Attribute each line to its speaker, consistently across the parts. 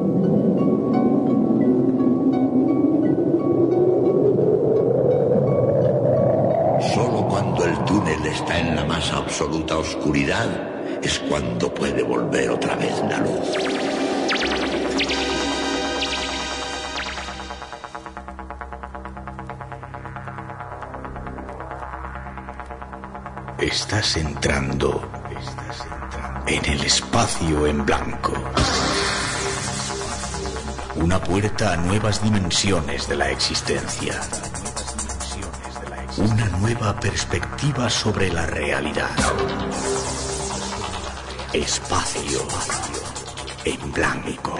Speaker 1: Solo cuando el túnel está en la más absoluta oscuridad es cuando puede volver otra vez la luz. Estás entrando en el espacio en blanco. Una puerta a nuevas dimensiones de la existencia. Una nueva perspectiva sobre la realidad. Espacio en blanco.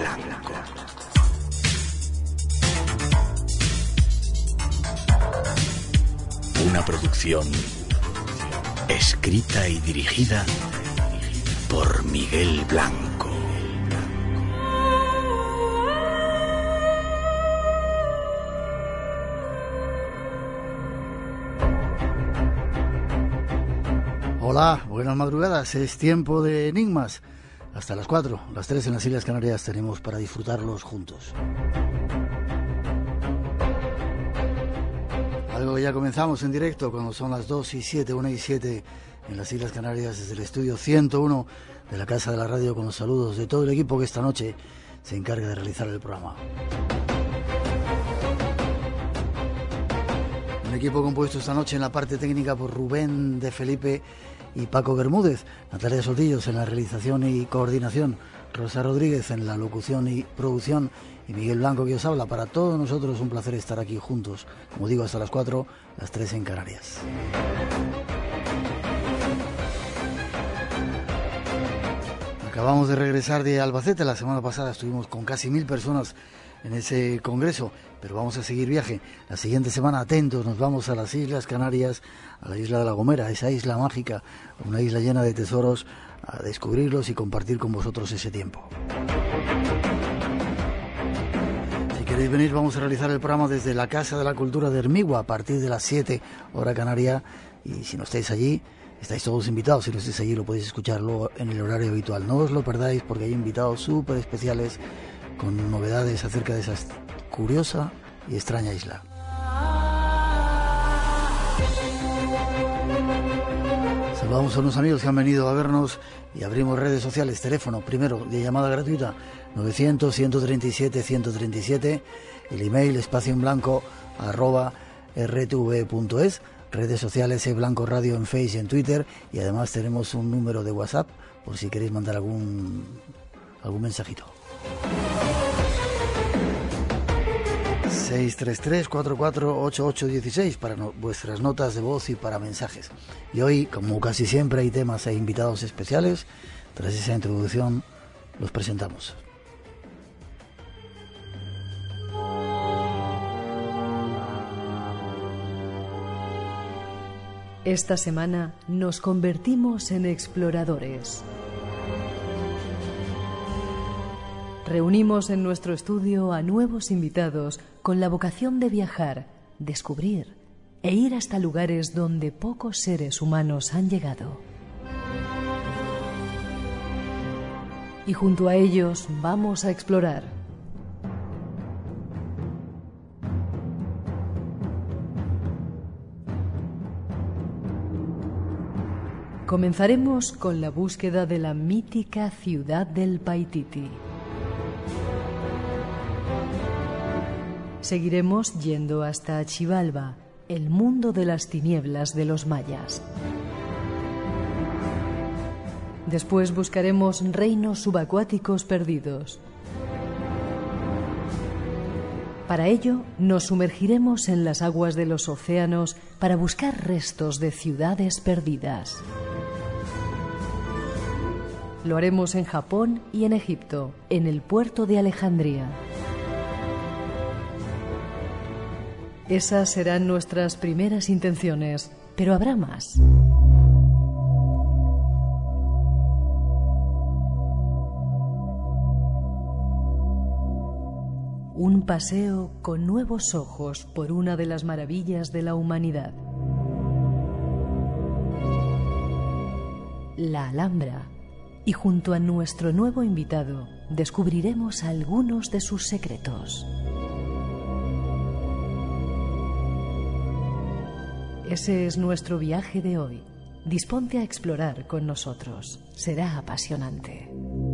Speaker 1: Una producción escrita y dirigida por Miguel Blanco.
Speaker 2: Hola, buenas madrugadas. Es tiempo de enigmas. Hasta las 4, las 3 en las Islas Canarias tenemos para disfrutarlos juntos. Algo que ya comenzamos en directo cuando son las 2 y 7, 1 y 7 en las Islas Canarias desde el estudio 101 de la Casa de la Radio, con los saludos de todo el equipo que esta noche se encarga de realizar el programa. Un equipo compuesto esta noche en la parte técnica por Rubén de Felipe y Paco Bermúdez, Natalia Sotillos en la realización y coordinación, Rosa Rodríguez en la locución y producción y Miguel Blanco que os habla. Para todos nosotros un placer estar aquí juntos, como digo, hasta las 4, las 3 en Canarias. Acabamos de regresar de Albacete. La semana pasada estuvimos con casi 1000 personas en ese congreso, pero vamos a seguir viaje. La siguiente semana, atentos, nos vamos a las Islas Canarias, a la isla de La Gomera, esa isla mágica, una isla llena de tesoros, a descubrirlos y compartir con vosotros ese tiempo. Si queréis venir, vamos a realizar el programa desde la Casa de la Cultura de Hermigua a partir de las 7, hora canaria, y si no estáis allí, estáis todos invitados. Si no estáis allí, lo podéis escuchar luego en el horario habitual. No os lo perdáis porque hay invitados súper especiales con novedades acerca de esa curiosa y extraña isla. Saludamos a unos amigos que han venido a vernos y abrimos redes sociales. Teléfono primero de llamada gratuita 900-137-137, el email espacioenblanco@rtv.es, redes sociales Blanco Radio en Facebook y en Twitter, y además tenemos un número de WhatsApp por si queréis mandar algún mensajito. 633-448816 para vuestras notas de voz y para mensajes. Y hoy, como casi siempre, hay temas e invitados especiales. Tras esa introducción, los presentamos.
Speaker 3: Esta semana nos convertimos en exploradores. Reunimos en nuestro estudio a nuevos invitados con la vocación de viajar, descubrir e ir hasta lugares donde pocos seres humanos han llegado. Y junto a ellos vamos a explorar. Comenzaremos con la búsqueda de la mítica ciudad del Paititi. Seguiremos yendo hasta Xibalba, el mundo de las tinieblas de los mayas. Después buscaremos reinos subacuáticos perdidos. Para ello, nos sumergiremos en las aguas de los océanos para buscar restos de ciudades perdidas. Lo haremos en Japón y en Egipto, en el puerto de Alejandría. Esas serán nuestras primeras intenciones, pero habrá más. Un paseo con nuevos ojos por una de las maravillas de la humanidad. La Alhambra, y junto a nuestro nuevo invitado descubriremos algunos de sus secretos. Ese es nuestro viaje de hoy. Disponte a explorar con nosotros. Será apasionante.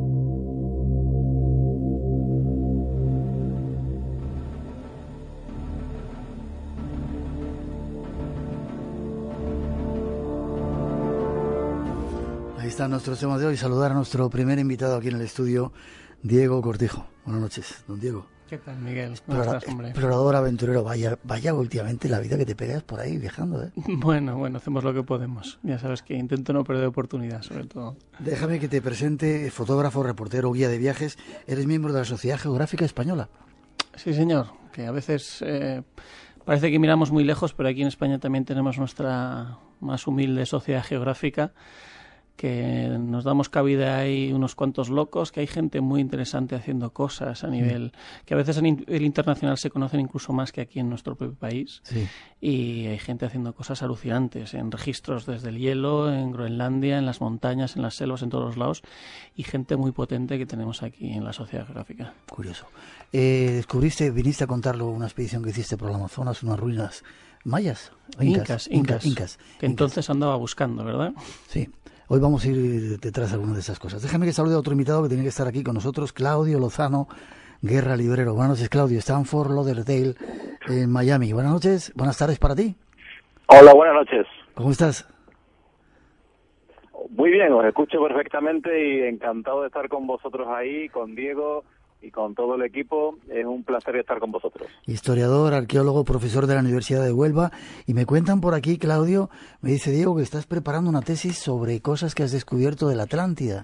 Speaker 2: Ahí están nuestros temas de hoy. Saludar a nuestro primer invitado aquí en el estudio, Diego Cortijo. Buenas noches, don Diego.
Speaker 4: ¿Qué tal, Miguel? ¿Cómo estás, hombre?
Speaker 2: Explorador, aventurero. Vaya últimamente la vida que te pegas por ahí viajando, ¿eh?
Speaker 4: Bueno, hacemos lo que podemos. Ya sabes que intento no perder oportunidad, sobre todo.
Speaker 2: Déjame que te presente, fotógrafo, reportero, guía de viajes. Eres miembro de la Sociedad Geográfica Española.
Speaker 4: Sí, señor. Que a veces parece que miramos muy lejos, pero aquí en España también tenemos nuestra más humilde Sociedad Geográfica, que nos damos cabida ahí unos cuantos locos, que hay gente muy interesante haciendo cosas a nivel, que a veces a nivel internacional se conocen incluso más que aquí en nuestro propio país.
Speaker 2: Sí.
Speaker 4: Y hay gente haciendo cosas alucinantes, en registros desde el hielo, en Groenlandia, en las montañas, en las selvas, en todos los lados, y gente muy potente que tenemos aquí en la Sociedad Geográfica.
Speaker 2: Curioso. Viniste a contarlo, una expedición que hiciste por el Amazonas, unas ruinas mayas.
Speaker 4: Incas. Que entonces andaba buscando, ¿verdad?
Speaker 2: Sí. Hoy vamos a ir detrás de alguna de esas cosas. Déjame que salude a otro invitado que tiene que estar aquí con nosotros, Claudio Lozano, Guerra Librero. Buenas noches, Claudio. Está en Fort Lauderdale, en Miami. Buenas noches, buenas tardes para ti.
Speaker 5: Hola, buenas noches.
Speaker 2: ¿Cómo estás?
Speaker 5: Muy bien, os escucho perfectamente y encantado de estar con vosotros ahí, con Diego y con todo el equipo. Es un placer estar con vosotros.
Speaker 2: Historiador, arqueólogo, profesor de la Universidad de Huelva. Y me cuentan por aquí, Claudio, me dice Diego que estás preparando una tesis sobre cosas que has descubierto de la Atlántida.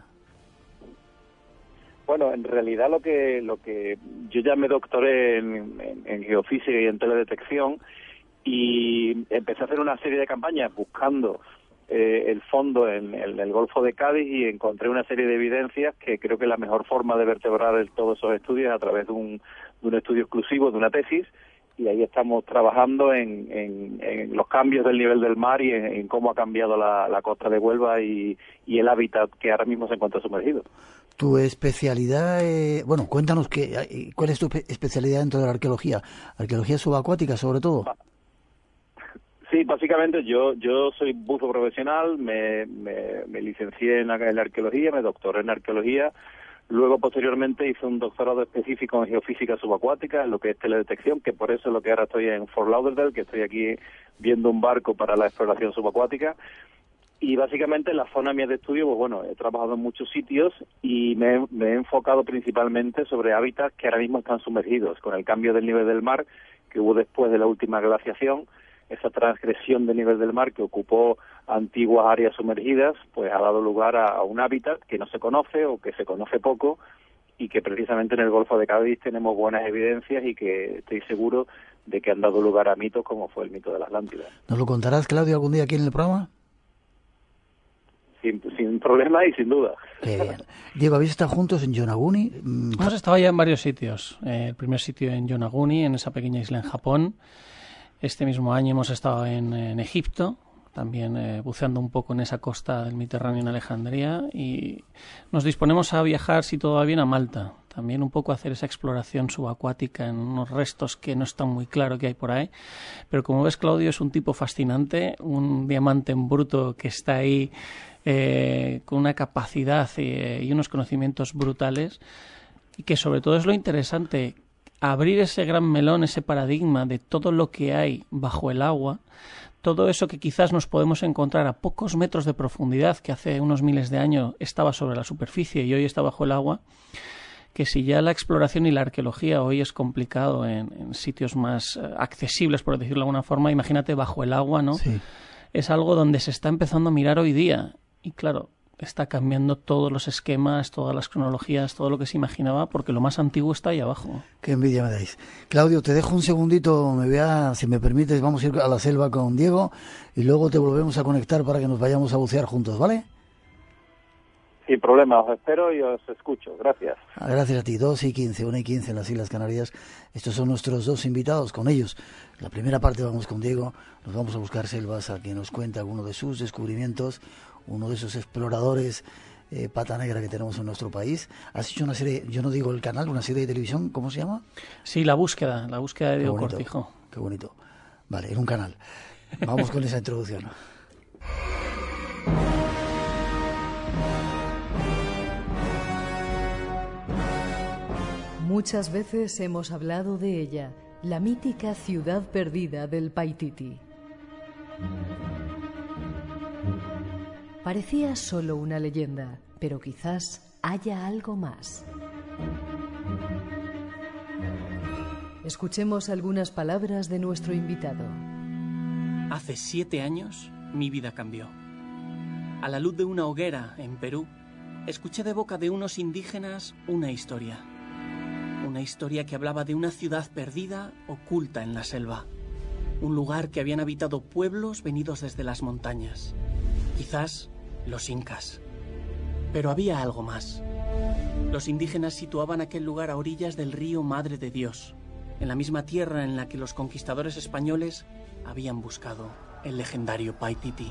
Speaker 5: Bueno, en realidad lo que yo ya me doctoré en geofísica y en teledetección, y empecé a hacer una serie de campañas buscando el fondo en el Golfo de Cádiz, y encontré una serie de evidencias que creo que la mejor forma de vertebrar todos esos estudios es a través de un estudio exclusivo, de una tesis, y ahí estamos trabajando en los cambios del nivel del mar y en cómo ha cambiado la costa de Huelva y el hábitat que ahora mismo se encuentra sumergido.
Speaker 2: Tu especialidad, cuéntanos cuál es tu especialidad dentro de la arqueología. ¿Arqueología subacuática sobre todo?
Speaker 5: Sí, básicamente yo soy buzo profesional, me licencié en la arqueología, me doctoré en arqueología, luego posteriormente hice un doctorado específico en geofísica subacuática, en lo que es teledetección, que por eso es lo que ahora estoy en Fort Lauderdale, que estoy aquí viendo un barco para la exploración subacuática. Y básicamente en la zona mía de estudio, pues bueno, he trabajado en muchos sitios y me he enfocado principalmente sobre hábitats que ahora mismo están sumergidos, con el cambio del nivel del mar que hubo después de la última glaciación. Esa transgresión del nivel del mar que ocupó antiguas áreas sumergidas, pues ha dado lugar a un hábitat que no se conoce o que se conoce poco, y que precisamente en el Golfo de Cádiz tenemos buenas evidencias y que estoy seguro de que han dado lugar a mitos como fue el mito de la Atlántida.
Speaker 2: ¿Nos lo contarás, Claudio, algún día aquí en el programa?
Speaker 5: Sin problema y sin duda.
Speaker 2: Qué bien. Diego, ¿habéis estado juntos en Yonaguni?
Speaker 4: Hemos estado ya en varios sitios. El primer sitio en Yonaguni, en esa pequeña isla en Japón. Este mismo año hemos estado en Egipto, también buceando un poco en esa costa del Mediterráneo en Alejandría, y nos disponemos a viajar, si todo va bien, a Malta. También un poco a hacer esa exploración subacuática en unos restos que no están muy claro que hay por ahí. Pero como ves, Claudio es un tipo fascinante, un diamante en bruto que está ahí con una capacidad y unos conocimientos brutales, y que sobre todo es lo interesante, abrir ese gran melón, ese paradigma de todo lo que hay bajo el agua, todo eso que quizás nos podemos encontrar a pocos metros de profundidad, que hace unos miles de años estaba sobre la superficie y hoy está bajo el agua, que si ya la exploración y la arqueología hoy es complicado en sitios más accesibles, por decirlo de alguna forma, imagínate bajo el agua, ¿no?
Speaker 2: Sí.
Speaker 4: Es algo donde se está empezando a mirar hoy día, y claro, está cambiando todos los esquemas, todas las cronologías, todo lo que se imaginaba, porque lo más antiguo está ahí abajo.
Speaker 2: Qué envidia me dais. Claudio, te dejo un segundito, si me permites, vamos a ir a la selva con Diego y luego te volvemos a conectar para que nos vayamos a bucear juntos, ¿vale?
Speaker 5: Sin problema, os espero y os escucho. Gracias.
Speaker 2: Gracias a ti. 2:15, 1:15 en las Islas Canarias. Estos son nuestros dos invitados, con ellos. La primera parte vamos con Diego, nos vamos a buscar selvas, a que nos cuente alguno de sus descubrimientos, uno de esos exploradores pata negra que tenemos en nuestro país. Has hecho una serie, yo no digo el canal, una serie de televisión, ¿cómo se llama?
Speaker 4: Sí, La Búsqueda de Diego
Speaker 2: bonito,
Speaker 4: Cortijo.
Speaker 2: Qué bonito. Vale, en un canal. Vamos con esa introducción.
Speaker 3: Muchas veces hemos hablado de ella, la mítica ciudad perdida del Paititi. Parecía solo una leyenda, pero quizás haya algo más. Escuchemos algunas palabras de nuestro invitado.
Speaker 6: Hace 7 años, mi vida cambió. A la luz de una hoguera en Perú, escuché de boca de unos indígenas una historia. Una historia que hablaba de una ciudad perdida, oculta en la selva. Un lugar que habían habitado pueblos venidos desde las montañas. Quizás los incas. Pero había algo más. Los indígenas situaban aquel lugar a orillas del río Madre de Dios, en la misma tierra en la que los conquistadores españoles habían buscado el legendario Paititi.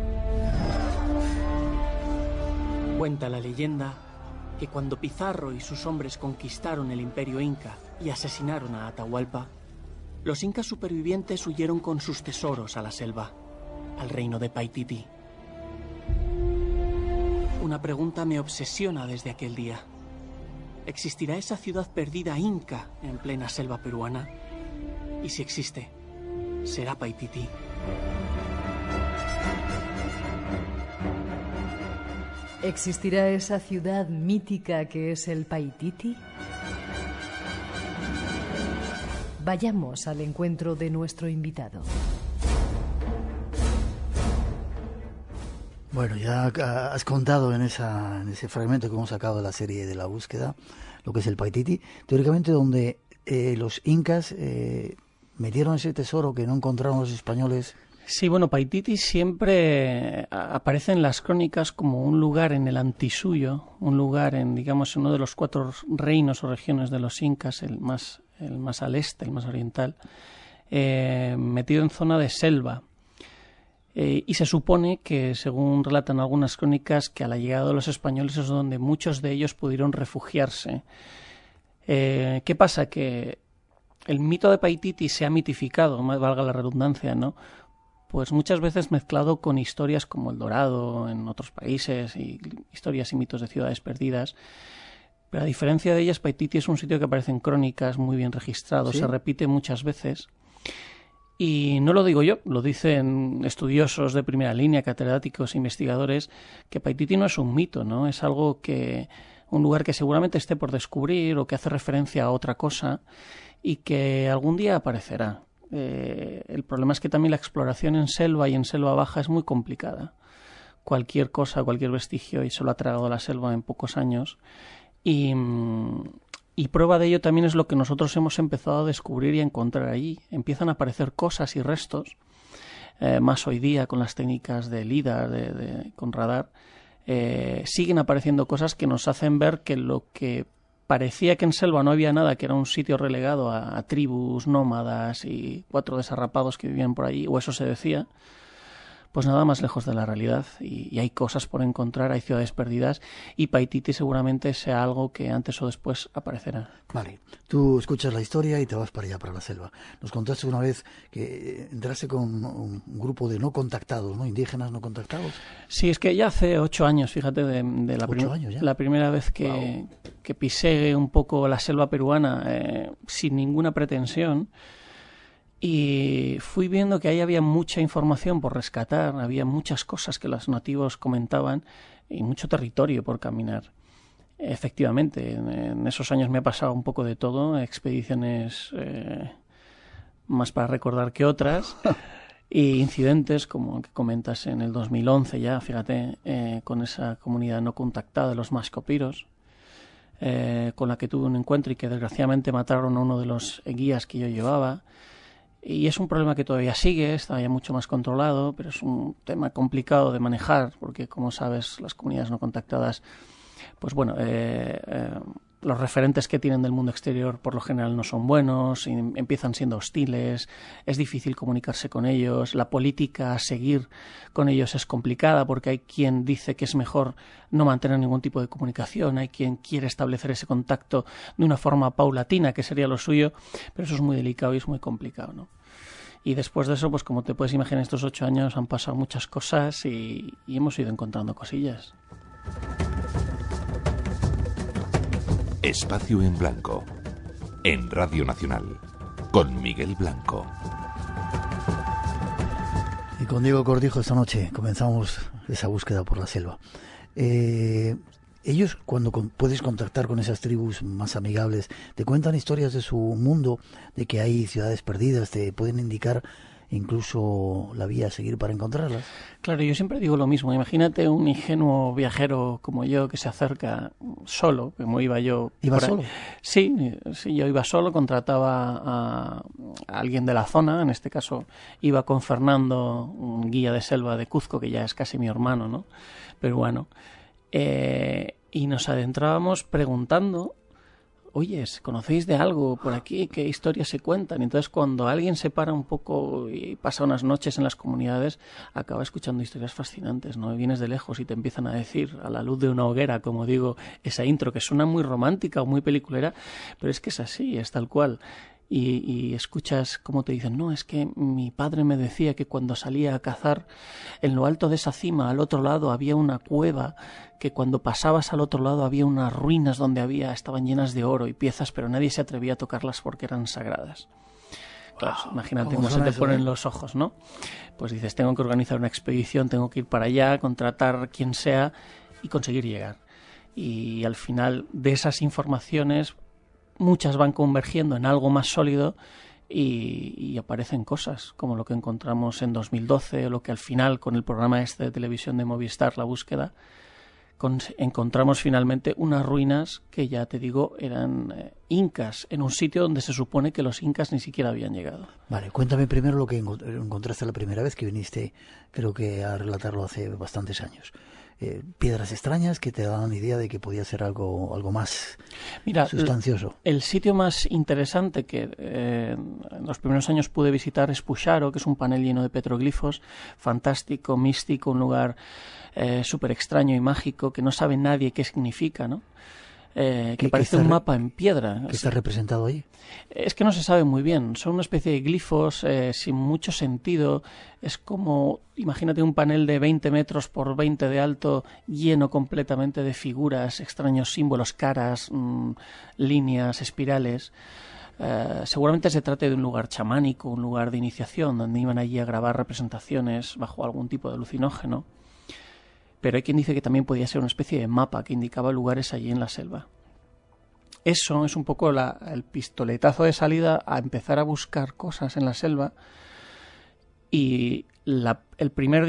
Speaker 6: Cuenta la leyenda que cuando Pizarro y sus hombres conquistaron el imperio inca y asesinaron a Atahualpa, los incas supervivientes huyeron con sus tesoros a la selva, al reino de Paititi. Una pregunta me obsesiona desde aquel día. ¿Existirá esa ciudad perdida inca en plena selva peruana? Y si existe, ¿será Paititi?
Speaker 3: ¿Existirá esa ciudad mítica que es el Paititi? Vayamos al encuentro de nuestro invitado.
Speaker 2: Bueno, ya has contado en ese fragmento que hemos sacado de la serie de La Búsqueda, lo que es el Paititi, teóricamente donde los incas metieron ese tesoro que no encontraron los españoles.
Speaker 4: Sí, bueno, Paititi siempre aparece en las crónicas como un lugar en el antisuyo, un lugar en, digamos, uno de los 4 reinos o regiones de los incas, el más al este, el más oriental, metido en zona de selva. Y se supone que, según relatan algunas crónicas, que a la llegada de los españoles es donde muchos de ellos pudieron refugiarse. ¿Qué pasa? Que el mito de Paititi se ha mitificado, valga la redundancia, ¿no? Pues muchas veces mezclado con historias como El Dorado en otros países y historias y mitos de ciudades perdidas. Pero a diferencia de ellas, Paititi es un sitio que aparece en crónicas muy bien registrado, ¿sí? Se repite muchas veces. Y no lo digo yo, lo dicen estudiosos de primera línea, catedráticos, investigadores, que Paititi no es un mito, ¿no? Es algo un lugar que seguramente esté por descubrir o que hace referencia a otra cosa y que algún día aparecerá. El problema es que también la exploración en selva y en selva baja es muy complicada. Cualquier cosa, cualquier vestigio, y se lo ha tragado la selva en pocos años. Y prueba de ello también es lo que nosotros hemos empezado a descubrir y a encontrar allí. Empiezan a aparecer cosas y restos, más hoy día con las técnicas de LIDAR, con radar. Siguen apareciendo cosas que nos hacen ver que lo que parecía que en selva no había nada, que era un sitio relegado a tribus nómadas y 4 desarrapados que vivían por allí, o eso se decía, pues nada más lejos de la realidad. Y hay cosas por encontrar, hay ciudades perdidas, y Paititi seguramente sea algo que antes o después aparecerá.
Speaker 2: Vale, tú escuchas la historia y te vas para allá, para la selva. Nos contaste una vez que entraste con un grupo de no contactados, ¿no? Indígenas no contactados.
Speaker 4: Sí, es que ya hace 8 años, fíjate, de la primera vez que pisé un poco la selva peruana sin ninguna pretensión. Y fui viendo que ahí había mucha información por rescatar, había muchas cosas que los nativos comentaban y mucho territorio por caminar. Efectivamente, en esos años me ha pasado un poco de todo, expediciones más para recordar que otras, y incidentes como el que comentas en el 2011 ya, fíjate, con esa comunidad no contactada de los mascopiros, con la que tuve un encuentro y que desgraciadamente mataron a uno de los guías que yo llevaba. Y es un problema que todavía sigue, está ya mucho más controlado, pero es un tema complicado de manejar, porque como sabes, las comunidades no contactadas, pues bueno, los referentes que tienen del mundo exterior por lo general no son buenos, empiezan siendo hostiles, es difícil comunicarse con ellos, la política a seguir con ellos es complicada porque hay quien dice que es mejor no mantener ningún tipo de comunicación, hay quien quiere establecer ese contacto de una forma paulatina, que sería lo suyo, pero eso es muy delicado y es muy complicado, ¿no? Y después de eso, pues como te puedes imaginar, estos 8 años han pasado muchas cosas y hemos ido encontrando cosillas.
Speaker 7: Espacio en Blanco, en Radio Nacional, con Miguel Blanco.
Speaker 2: Y con Diego Cortijo esta noche comenzamos esa búsqueda por la selva. Ellos, cuando puedes contactar con esas tribus más amigables, te cuentan historias de su mundo, de que hay ciudades perdidas, te pueden indicar incluso la vía a seguir para encontrarlas.
Speaker 4: Claro, yo siempre digo lo mismo. Imagínate un ingenuo viajero como yo que se acerca solo, como iba yo.
Speaker 2: ¿Iba solo?
Speaker 4: Sí, yo iba solo, contrataba a alguien de la zona, en este caso iba con Fernando, un guía de selva de Cuzco, que ya es casi mi hermano, ¿no? Peruano. Y nos adentrábamos preguntando, oye, ¿conocéis de algo por aquí? ¿Qué historias se cuentan? Y entonces cuando alguien se para un poco y pasa unas noches en las comunidades, acaba escuchando historias fascinantes, ¿no? Y vienes de lejos y te empiezan a decir, a la luz de una hoguera, como digo, esa intro que suena muy romántica o muy peliculera, pero es que es así, es tal cual. Y escuchas cómo te dicen, no, es que mi padre me decía que cuando salía a cazar, en lo alto de esa cima, al otro lado, había una cueva, que cuando pasabas al otro lado había unas ruinas donde estaban llenas de oro y piezas, pero nadie se atrevía a tocarlas porque eran sagradas. Claro, imagínate cómo se te ponen los ojos, ¿no? Pues dices, tengo que organizar una expedición, tengo que ir para allá, contratar quien sea y conseguir llegar. Y al final de esas informaciones, muchas van convergiendo en algo más sólido y aparecen cosas, como lo que encontramos en 2012, o lo que al final, con el programa este de televisión de Movistar, La Búsqueda, encontramos finalmente unas ruinas que, ya te digo, eran incas, en un sitio donde se supone que los incas ni siquiera habían llegado.
Speaker 2: Vale, cuéntame primero lo que encontraste la primera vez que viniste, creo que a relatarlo hace bastantes años. Piedras extrañas que te daban idea de que podía ser algo más sustancioso.
Speaker 4: El sitio más interesante que en los primeros años pude visitar es Puxaro, que es un panel lleno de petroglifos, fantástico, místico, un lugar súper extraño y mágico que no sabe nadie qué significa, ¿no? Que parece un mapa en piedra.
Speaker 2: ¿Qué está representado ahí?
Speaker 4: Es que no se sabe muy bien. Son una especie de glifos sin mucho sentido. Es como, imagínate un panel de 20 metros por 20 de alto, lleno completamente de figuras, extraños símbolos, caras, líneas, espirales. Seguramente se trate de un lugar chamánico, un lugar de iniciación, donde iban allí a grabar representaciones bajo algún tipo de alucinógeno. Pero hay quien dice que también podía ser una especie de mapa que indicaba lugares allí en la selva. Eso es un poco el pistoletazo de salida a empezar a buscar cosas en la selva. Y el primer,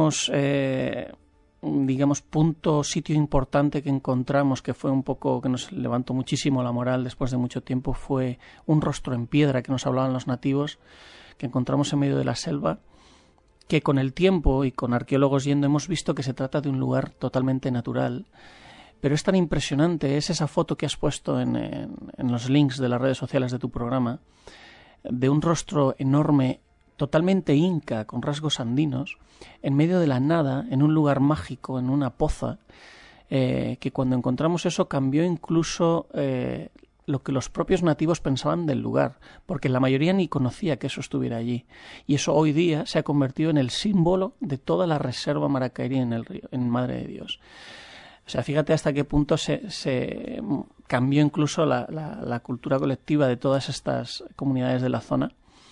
Speaker 4: sitio importante que encontramos, que fue un poco, que nos levantó muchísimo la moral después de mucho tiempo, fue un rostro en piedra que nos hablaban los nativos, que encontramos en medio de la selva, que con el tiempo y con arqueólogos yendo hemos visto que se trata de un lugar totalmente natural. Pero es tan impresionante, es esa foto que has puesto en los links de las redes sociales de tu programa, de un rostro enorme, totalmente inca, con rasgos andinos, en medio de la nada, en un lugar mágico, en una poza, que cuando encontramos eso cambió incluso lo que los propios nativos pensaban del lugar, porque la mayoría ni conocía que eso estuviera allí. Y eso hoy día se ha convertido en el símbolo de toda la reserva Maracairi en el río, en Madre de Dios. O sea, fíjate hasta qué punto se cambió incluso la cultura colectiva de todas estas comunidades de la zona.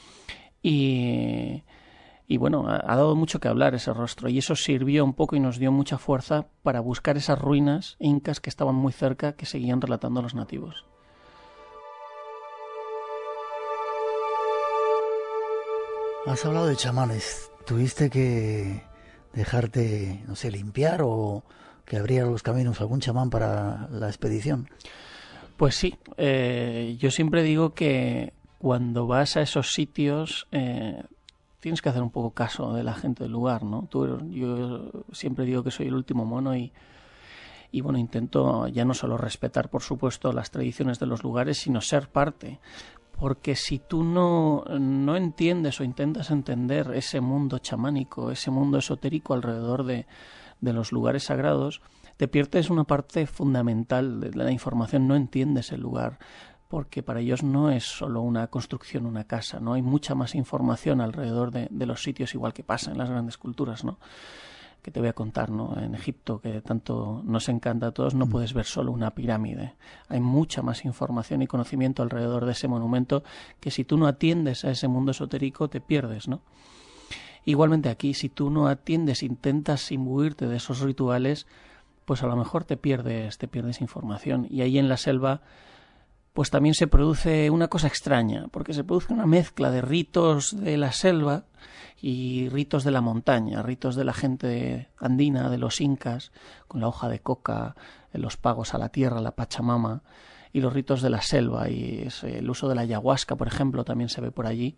Speaker 4: Y bueno, ha dado mucho que hablar ese rostro, y eso sirvió un poco y nos dio mucha fuerza para buscar esas ruinas incas que estaban muy cerca, que seguían relatando a los nativos.
Speaker 2: Has hablado de chamanes. ¿Tuviste que dejarte, no sé, limpiar o que abriera los caminos algún chamán para la expedición?
Speaker 4: Pues sí. Yo siempre digo que cuando vas a esos sitios tienes que hacer un poco caso de la gente del lugar, ¿no? Yo siempre digo que soy el último mono y Y bueno, intento ya no solo respetar, por supuesto, las tradiciones de los lugares, sino ser parte. Porque si tú no entiendes o intentas entender ese mundo chamánico, ese mundo esotérico alrededor de los lugares sagrados, te pierdes una parte fundamental de la información, no entiendes el lugar, porque para ellos no es solo una construcción, una casa, ¿no? Hay mucha más información alrededor de los sitios, igual que pasa en las grandes culturas, ¿no? Que te voy a contar, ¿no? En Egipto, que tanto nos encanta a todos, no puedes ver solo una pirámide. Hay mucha más información y conocimiento alrededor de ese monumento que si tú no atiendes a ese mundo esotérico te pierdes, ¿no? Igualmente aquí, si tú no atiendes, intentas imbuirte de esos rituales, pues a lo mejor te pierdes información. Y ahí en la selva pues también se produce una cosa extraña, porque se produce una mezcla de ritos de la selva y ritos de la montaña, ritos de la gente andina, de los incas, con la hoja de coca, los pagos a la tierra, la Pachamama, y los ritos de la selva, y el uso de la ayahuasca, por ejemplo, también se ve por allí,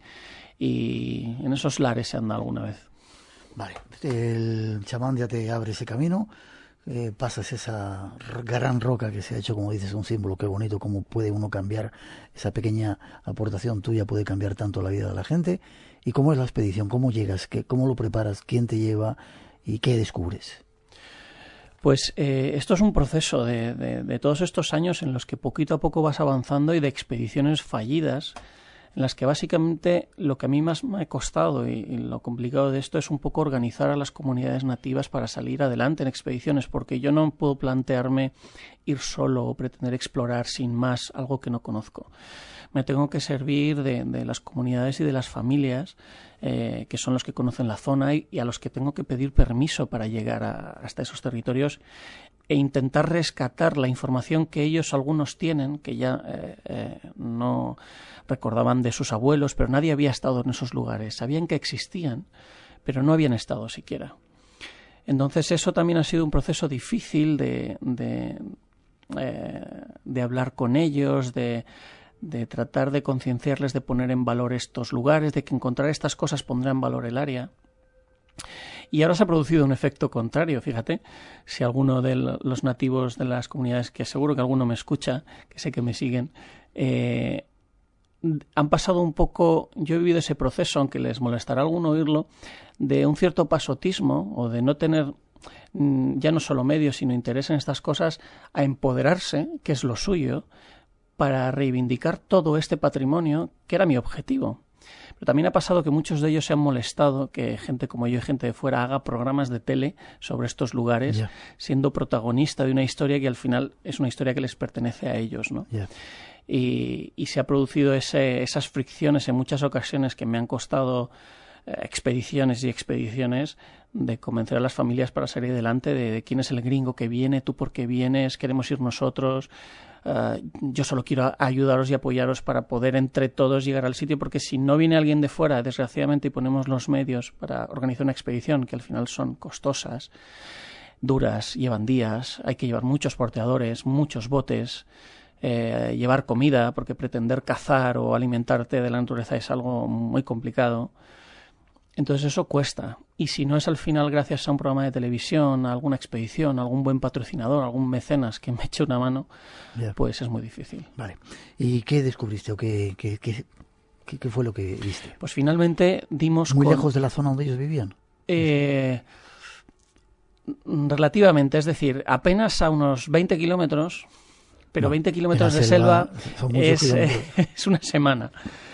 Speaker 4: y en esos lares se anda alguna vez.
Speaker 2: Vale, el chamán ya te abre ese camino. Pasas esa gran roca que se ha hecho, como dices, un símbolo. Qué bonito, cómo puede uno cambiar, esa pequeña aportación tuya puede cambiar tanto la vida de la gente. ¿Y cómo es la expedición? ¿Cómo llegas? ¿Cómo lo preparas? ¿Quién te lleva? ¿Y qué descubres?
Speaker 4: Pues esto es un proceso de todos estos años en los que poquito a poco vas avanzando, y de expediciones fallidas, en las que básicamente lo que a mí más me ha costado y lo complicado de esto es un poco organizar a las comunidades nativas para salir adelante en expediciones, porque yo no puedo plantearme ir solo o pretender explorar sin más algo que no conozco. Me tengo que servir de las comunidades y de las familias que son los que conocen la zona y a los que tengo que pedir permiso para llegar hasta esos territorios, e intentar rescatar la información que ellos algunos tienen, que ya no recordaban de sus abuelos, pero nadie había estado en esos lugares. Sabían que existían, pero no habían estado siquiera. Entonces eso también ha sido un proceso difícil de hablar con ellos, de tratar de concienciarles, de poner en valor estos lugares, de que encontrar estas cosas pondrá en valor el área. Y ahora se ha producido un efecto contrario, fíjate, si alguno de los nativos de las comunidades, que seguro que alguno me escucha, que sé que me siguen, han pasado un poco, yo he vivido ese proceso, aunque les molestará a alguno oírlo, de un cierto pasotismo o de no tener ya no solo medios, sino interés en estas cosas, a empoderarse, que es lo suyo, para reivindicar todo este patrimonio, que era mi objetivo. Pero también ha pasado que muchos de ellos se han molestado que gente como yo y gente de fuera haga programas de tele sobre estos lugares, siendo protagonista de una historia que al final es una historia que les pertenece a ellos, ¿no? Y se ha producido esas fricciones en muchas ocasiones que me han costado expediciones y expediciones, de convencer a las familias para salir adelante, de quién es el gringo que viene, tú por qué vienes, queremos ir nosotros, yo solo quiero ayudaros y apoyaros para poder entre todos llegar al sitio, porque si no viene alguien de fuera, desgraciadamente, y ponemos los medios para organizar una expedición, que al final son costosas, duras, llevan días, hay que llevar muchos porteadores, muchos botes, llevar comida, porque pretender cazar o alimentarte de la naturaleza es algo muy complicado. Entonces eso cuesta, y si no es al final gracias a un programa de televisión, a alguna expedición, a algún buen patrocinador, a algún mecenas que me eche una mano, pues es muy difícil.
Speaker 2: Vale. ¿Y qué descubriste o qué fue lo que viste?
Speaker 4: Pues finalmente dimos
Speaker 2: ¿Muy lejos de la zona donde ellos vivían?
Speaker 4: Relativamente, es decir, apenas a unos 20 kilómetros, pero 20 kilómetros de selva es una semana.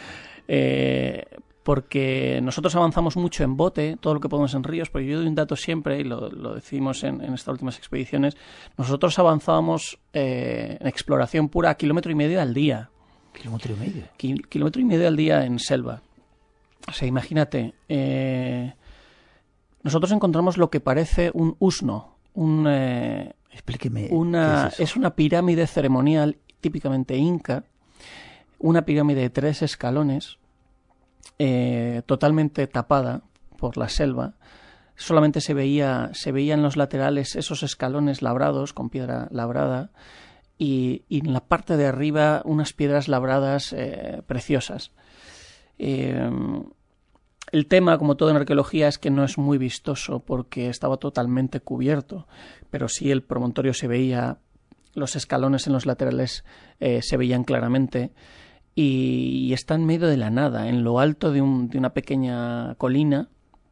Speaker 4: Porque nosotros avanzamos mucho en bote, todo lo que podemos en ríos, porque yo doy un dato siempre, y lo decimos en estas últimas expediciones, nosotros avanzábamos en exploración pura a 1,5 kilómetros al día.
Speaker 2: ¿1,5 kilómetros?
Speaker 4: 1,5 kilómetros al día en selva. O sea, imagínate, nosotros encontramos lo que parece un usno,
Speaker 2: Explíqueme.
Speaker 4: Es una pirámide ceremonial típicamente inca, una pirámide de 3 escalones, totalmente tapada por la selva. Solamente se veía en los laterales esos escalones labrados con piedra labrada, y en la parte de arriba unas piedras labradas preciosas. El tema, como todo en arqueología, es que no es muy vistoso porque estaba totalmente cubierto, pero sí el promontorio se veía, los escalones en los laterales se veían claramente, y está en medio de la nada, en lo alto de una pequeña colina,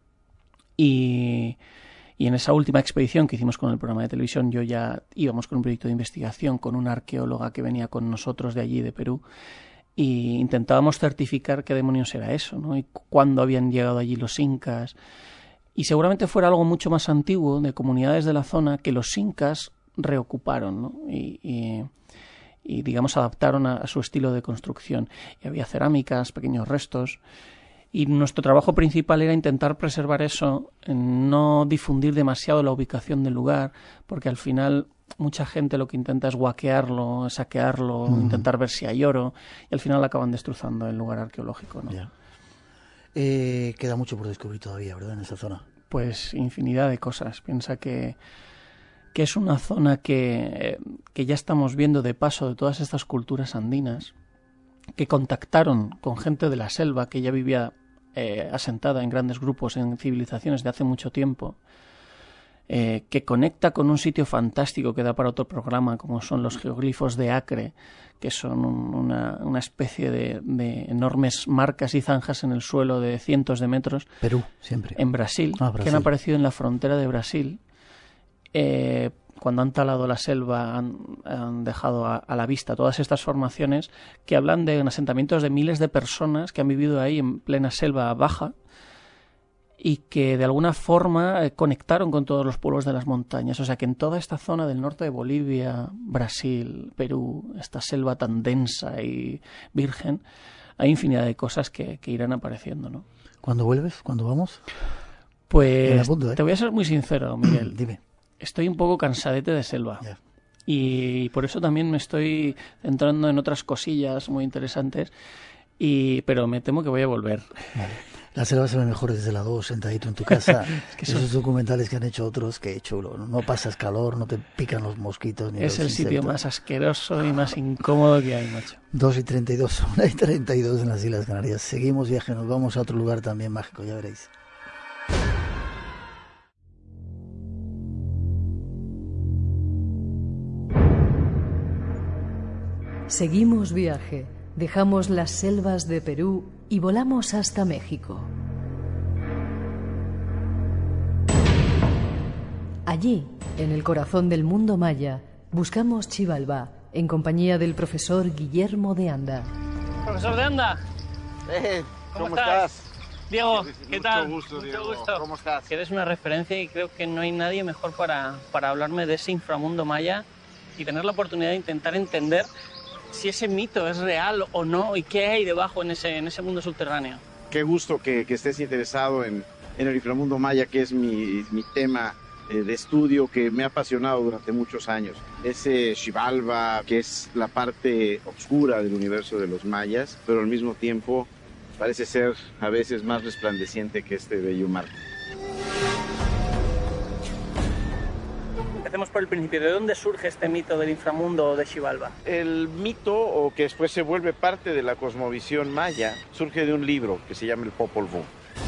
Speaker 4: y en esa última expedición que hicimos con el programa de televisión, yo ya íbamos con un proyecto de investigación con una arqueóloga que venía con nosotros de allí, de Perú, y intentábamos certificar qué demonios era eso, ¿no? Y cuándo habían llegado allí los incas. Y seguramente fuera algo mucho más antiguo, de comunidades de la zona, que los incas reocuparon, ¿no? Y digamos, adaptaron a su estilo de construcción. Y había cerámicas, pequeños restos. Y nuestro trabajo principal era intentar preservar eso, no difundir demasiado la ubicación del lugar, porque al final mucha gente lo que intenta es guaquearlo, saquearlo, intentar ver si hay oro, y al final acaban destrozando el lugar arqueológico, ¿no?
Speaker 2: Ya. Queda mucho por descubrir todavía, ¿verdad?, en esa zona.
Speaker 4: Pues infinidad de cosas. Piensa que es una zona que ya estamos viendo de paso de todas estas culturas andinas, que contactaron con gente de la selva que ya vivía asentada en grandes grupos en civilizaciones de hace mucho tiempo, que conecta con un sitio fantástico que da para otro programa, como son los geoglifos de Acre, que son una especie de enormes marcas y zanjas en el suelo de cientos de metros.
Speaker 2: Perú, siempre.
Speaker 4: En Brasil, que han aparecido en la frontera de Brasil. Cuando han talado la selva han dejado a la vista todas estas formaciones que hablan de asentamientos de miles de personas que han vivido ahí en plena selva baja y que de alguna forma conectaron con todos los pueblos de las montañas. O sea que en toda esta zona del norte de Bolivia, Brasil, Perú, esta selva tan densa y virgen, hay infinidad de cosas que irán apareciendo, ¿no?
Speaker 2: ¿Cuándo vuelves? ¿Cuándo vamos?
Speaker 4: Pues te voy a ser muy sincero, Miguel.
Speaker 2: Dime.
Speaker 4: Estoy un poco cansadete de selva.
Speaker 2: Yeah.
Speaker 4: Y por eso también me estoy entrando en otras cosillas muy interesantes, pero me temo que voy a volver.
Speaker 2: Vale. La selva se ve mejor desde la 2, sentadito en tu casa.
Speaker 4: Es que
Speaker 2: esos documentales que han hecho otros, que chulo. No pasas calor, no te pican los mosquitos. Ni
Speaker 4: es
Speaker 2: los
Speaker 4: el sitio
Speaker 2: insectos.
Speaker 4: Más asqueroso y más incómodo que hay, macho.
Speaker 2: 2:32, 1:32 en las Islas Canarias. Seguimos viaje, nos vamos a otro lugar también mágico, ya veréis.
Speaker 3: Seguimos viaje, dejamos las selvas de Perú y volamos hasta México. Allí, en el corazón del mundo maya, buscamos Xibalbá, en compañía del profesor Guillermo de Anda.
Speaker 4: Profesor de Anda.
Speaker 8: ¿Cómo estás?
Speaker 4: Diego, ¿qué tal?
Speaker 8: Mucho gusto, Diego.
Speaker 4: Mucho gusto.
Speaker 8: ¿Cómo estás?
Speaker 4: Que eres una referencia y creo que no hay nadie mejor para hablarme de ese inframundo maya y tener la oportunidad de intentar entender si ese mito es real o no y qué hay debajo en ese mundo subterráneo.
Speaker 8: Qué gusto que estés interesado en el inframundo maya, que es mi tema de estudio que me ha apasionado durante muchos años. Ese Xibalbá, que es la parte oscura del universo de los mayas, pero al mismo tiempo parece ser a veces más resplandeciente que este bello mar.
Speaker 4: Empecemos por el principio. ¿De dónde surge este mito del inframundo de Xibalbá?
Speaker 8: El mito, o que después se vuelve parte de la cosmovisión maya, surge de un libro que se llama el Popol Vuh.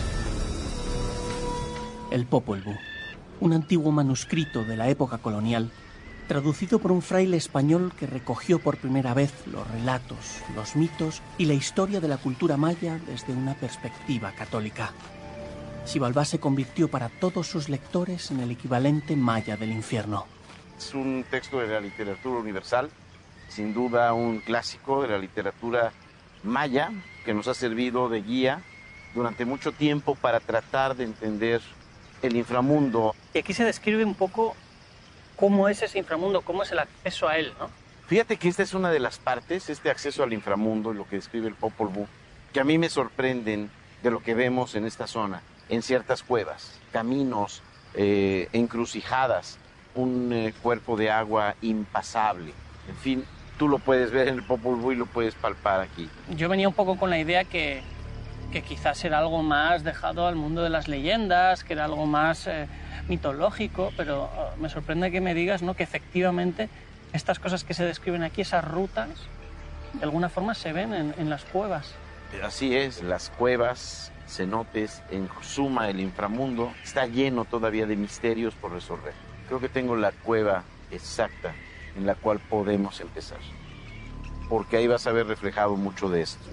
Speaker 6: El Popol Vuh, un antiguo manuscrito de la época colonial, traducido por un fraile español que recogió por primera vez los relatos, los mitos y la historia de la cultura maya desde una perspectiva católica. Xibalbá se convirtió para todos sus lectores en el equivalente maya del infierno.
Speaker 8: Es un texto de la literatura universal, sin duda un clásico de la literatura maya, que nos ha servido de guía durante mucho tiempo para tratar de entender el inframundo.
Speaker 4: Y aquí se describe un poco cómo es ese inframundo, cómo es el acceso a él, ¿no?
Speaker 8: Fíjate que esta es una de las partes, este acceso al inframundo, lo que describe el Popol Vuh, que a mí me sorprenden de lo que vemos en esta zona, en ciertas cuevas, caminos, encrucijadas, un cuerpo de agua impasable. En fin, tú lo puedes ver en el Popol Vuh y lo puedes palpar aquí.
Speaker 4: Yo venía un poco con la idea que quizás era algo más dejado al mundo de las leyendas, que era algo más mitológico, pero me sorprende que me digas, ¿no?, que efectivamente estas cosas que se describen aquí, esas rutas, de alguna forma se ven en las cuevas.
Speaker 8: Así es, las cuevas, cenotes, en suma el inframundo, está lleno todavía de misterios por resolver. Creo que tengo la cueva exacta en la cual podemos empezar, porque ahí vas a ver reflejado mucho de esto.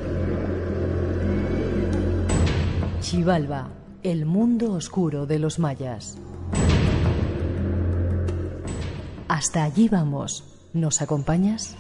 Speaker 3: Xibalba, el mundo oscuro de los mayas. Hasta allí vamos. ¿Nos acompañas?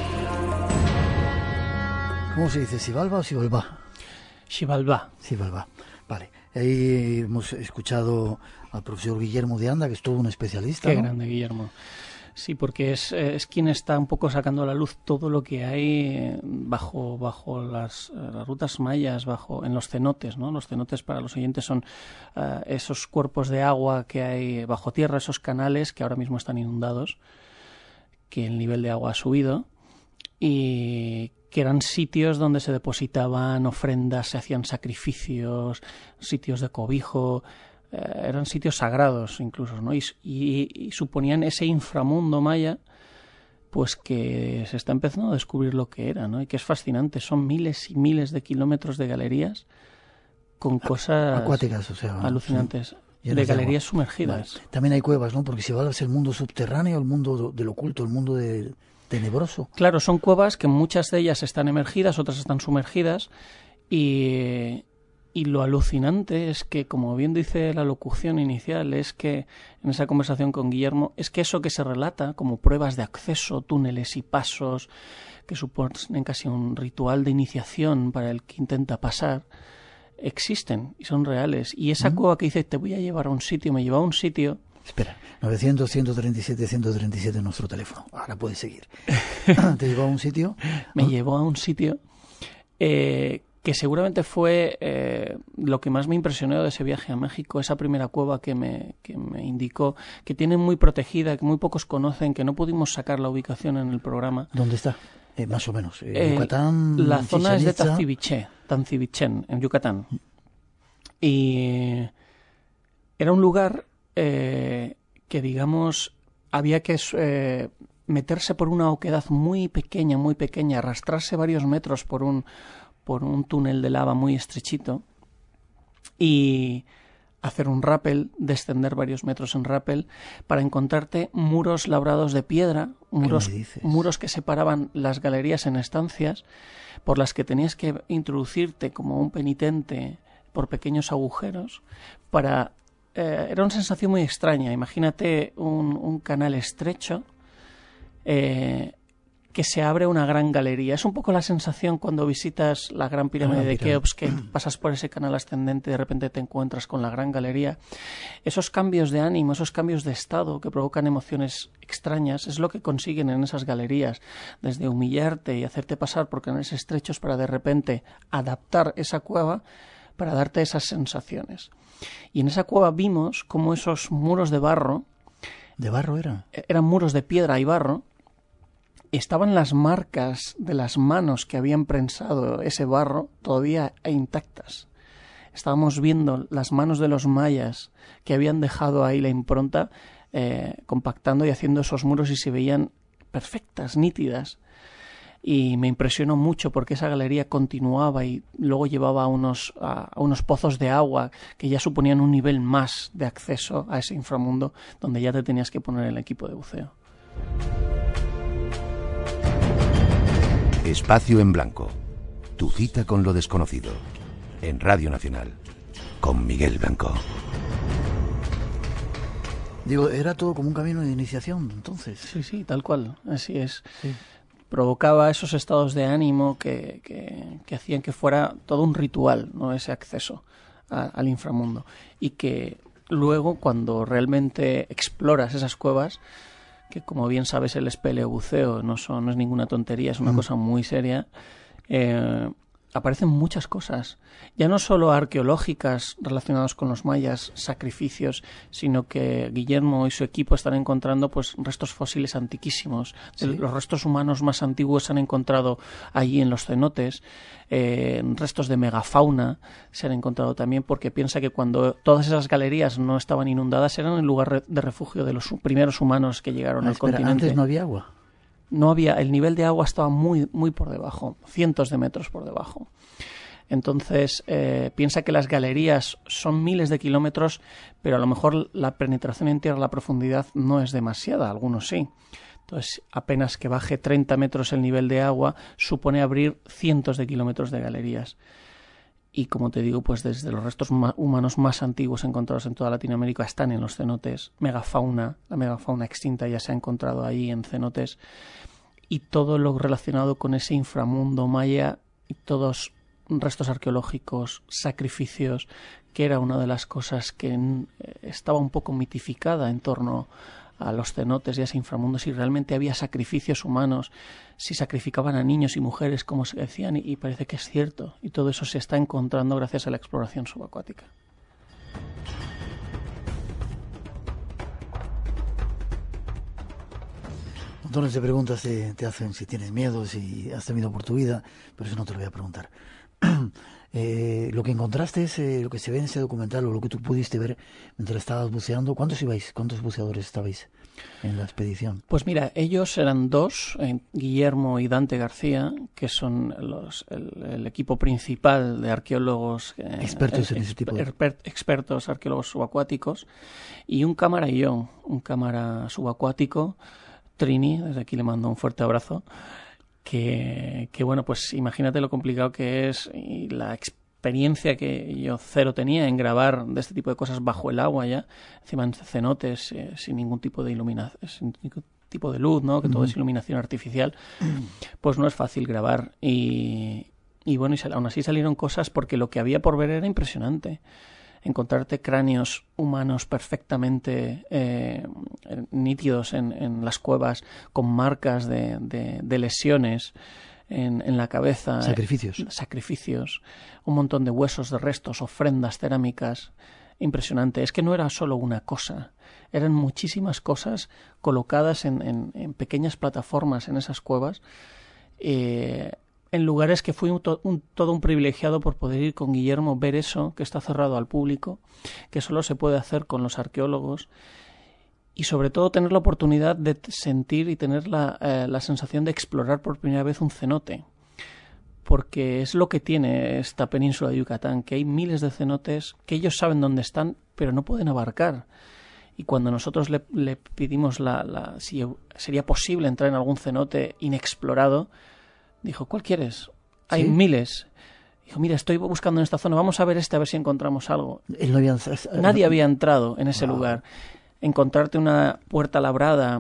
Speaker 2: ¿Cómo se dice? ¿Xibalba o Xibalba?
Speaker 4: Xibalba.
Speaker 2: Xibalba. Vale. Ahí hemos escuchado al profesor Guillermo de Anda, que es todo un especialista.
Speaker 4: Qué
Speaker 2: ¿no?
Speaker 4: grande, Guillermo. Sí, porque es quien está un poco sacando a la luz todo lo que hay bajo las rutas mayas, en los cenotes, ¿no? Los cenotes, para los oyentes, son esos cuerpos de agua que hay bajo tierra, esos canales que ahora mismo están inundados, que el nivel de agua ha subido, y que eran sitios donde se depositaban ofrendas, se hacían sacrificios, sitios de cobijo. Eran sitios sagrados incluso, ¿no? Y suponían ese inframundo maya, pues que se está empezando a descubrir lo que era, ¿no? Y que es fascinante. Son miles y miles de kilómetros de galerías con cosas
Speaker 2: acuáticas, o sea,
Speaker 4: alucinantes,
Speaker 2: sí,
Speaker 4: de galerías sumergidas.
Speaker 2: Vale. También hay cuevas, ¿no? Porque Xibalba es el mundo subterráneo, el mundo del oculto, el mundo tenebroso.
Speaker 4: Claro, son cuevas que muchas de ellas están emergidas, otras están sumergidas, y lo alucinante es que, como bien dice la locución inicial, es que en esa conversación con Guillermo, es que eso que se relata como pruebas de acceso, túneles y pasos, que suponen casi un ritual de iniciación para el que intenta pasar, existen y son reales. Y esa cueva que dice, te voy a llevar a un sitio, me lleva a un sitio...
Speaker 2: Espera, 900-137-137 en nuestro teléfono. Ahora puedes seguir. ¿Te llevó a un sitio?
Speaker 4: Me llevó a un sitio... que seguramente fue lo que más me impresionó de ese viaje a México, esa primera cueva que me indicó, que tiene muy protegida, que muy pocos conocen, que no pudimos sacar la ubicación en el programa.
Speaker 2: ¿Dónde está? Más o menos. Yucatán.
Speaker 4: La zona es de Tanzibichén, en Yucatán. Y era un lugar que, digamos, había que meterse por una oquedad muy pequeña, arrastrarse varios metros por un túnel de lava muy estrechito y hacer un rappel, descender varios metros en rappel para encontrarte muros labrados de piedra, muros que separaban las galerías en estancias por las que tenías que introducirte como un penitente por pequeños agujeros para... era una sensación muy extraña. Imagínate un canal estrecho que se abre una gran galería. Es un poco la sensación cuando visitas la Gran Pirámide de Keops, que pasas por ese canal ascendente y de repente te encuentras con la gran galería. Esos cambios de ánimo, esos cambios de estado que provocan emociones extrañas, es lo que consiguen en esas galerías, desde humillarte y hacerte pasar por canales estrechos para de repente adaptar esa cueva para darte esas sensaciones. Y en esa cueva vimos cómo esos muros de barro...
Speaker 2: ¿De barro eran?
Speaker 4: Eran muros de piedra y barro. Estaban las marcas de las manos que habían prensado ese barro todavía intactas. Estábamos viendo las manos de los mayas que habían dejado ahí la impronta, compactando y haciendo esos muros, y se veían perfectas, nítidas. Y me impresionó mucho porque esa galería continuaba y luego llevaba a unos pozos de agua que ya suponían un nivel más de acceso a ese inframundo, donde ya te tenías que poner el equipo de buceo.
Speaker 9: Espacio en Blanco. Tu cita con lo desconocido. En Radio Nacional. Con Miguel Blanco.
Speaker 2: Digo, era todo como un camino de iniciación, entonces.
Speaker 4: Sí, tal cual. Así es.
Speaker 2: Sí.
Speaker 4: Provocaba esos estados de ánimo que hacían que fuera todo un ritual, ¿no? Ese acceso al inframundo. Y que luego, cuando realmente exploras esas cuevas, que como bien sabes el espeleobuceo no es ninguna tontería, es una cosa muy seria, aparecen muchas cosas, ya no solo arqueológicas relacionadas con los mayas, sacrificios, sino que Guillermo y su equipo están encontrando pues restos fósiles antiquísimos. ¿Sí? Los restos humanos más antiguos se han encontrado allí en los cenotes, restos de megafauna se han encontrado también, porque piensa que cuando todas esas galerías no estaban inundadas eran el lugar de refugio de los primeros humanos que llegaron al continente.
Speaker 2: ¿Antes no había agua?
Speaker 4: el nivel de agua estaba muy, muy por debajo, cientos de metros por debajo. Entonces, piensa que las galerías son miles de kilómetros, pero a lo mejor la penetración en tierra, la profundidad no es demasiada, algunos sí. Entonces, apenas que baje 30 metros el nivel de agua, supone abrir cientos de kilómetros de galerías. Y como te digo, pues desde los restos humanos más antiguos encontrados en toda Latinoamérica están en los cenotes. La megafauna extinta ya se ha encontrado ahí en cenotes. Y todo lo relacionado con ese inframundo maya, y todos restos arqueológicos, sacrificios, que era una de las cosas que estaba un poco mitificada en torno a los cenotes y a ese inframundo, si realmente había sacrificios humanos, si sacrificaban a niños y mujeres, como se decían, y parece que es cierto, y todo eso se está encontrando gracias a la exploración subacuática.
Speaker 2: Montones de preguntas te hacen si tienes miedo, si has temido por tu vida, pero eso no te lo voy a preguntar. Lo que encontraste es lo que se ve en ese documental, o lo que tú pudiste ver mientras estabas buceando. ¿Cuántos ibais? ¿Cuántos buceadores estabais en la expedición?
Speaker 4: Pues mira, ellos eran dos, Guillermo y Dante García, que son el equipo principal de arqueólogos
Speaker 2: expertos en ese tipo de...
Speaker 4: expertos arqueólogos subacuáticos, y un cámara y yo, un cámara subacuático, Trini, desde aquí le mando un fuerte abrazo. Que bueno, pues imagínate lo complicado que es, y la experiencia que yo cero tenía en grabar de este tipo de cosas bajo el agua ya, encima en cenotes, sin ningún tipo de iluminación, sin ningún tipo de luz, ¿no? Que todo es iluminación artificial, pues no es fácil grabar. Y bueno, aún así salieron cosas, porque lo que había por ver era impresionante. Encontrarte cráneos humanos perfectamente nítidos en las cuevas, con marcas de lesiones en la cabeza. Sacrificios. Un montón de huesos, de restos, ofrendas cerámicas. Impresionante. Es que no era solo una cosa. Eran muchísimas cosas colocadas en pequeñas plataformas en esas cuevas. En lugares que fui todo un privilegiado por poder ir con Guillermo, ver eso, que está cerrado al público, que solo se puede hacer con los arqueólogos, y sobre todo tener la oportunidad de sentir y tener la sensación de explorar por primera vez un cenote, porque es lo que tiene esta península de Yucatán, que hay miles de cenotes que ellos saben dónde están, pero no pueden abarcar. Y cuando nosotros le pedimos si sería posible entrar en algún cenote inexplorado, dijo, ¿cuál quieres? Hay miles. Dijo, mira, estoy buscando en esta zona, vamos a ver a ver si encontramos algo. Nadie había entrado en ese lugar. Encontrarte una puerta labrada,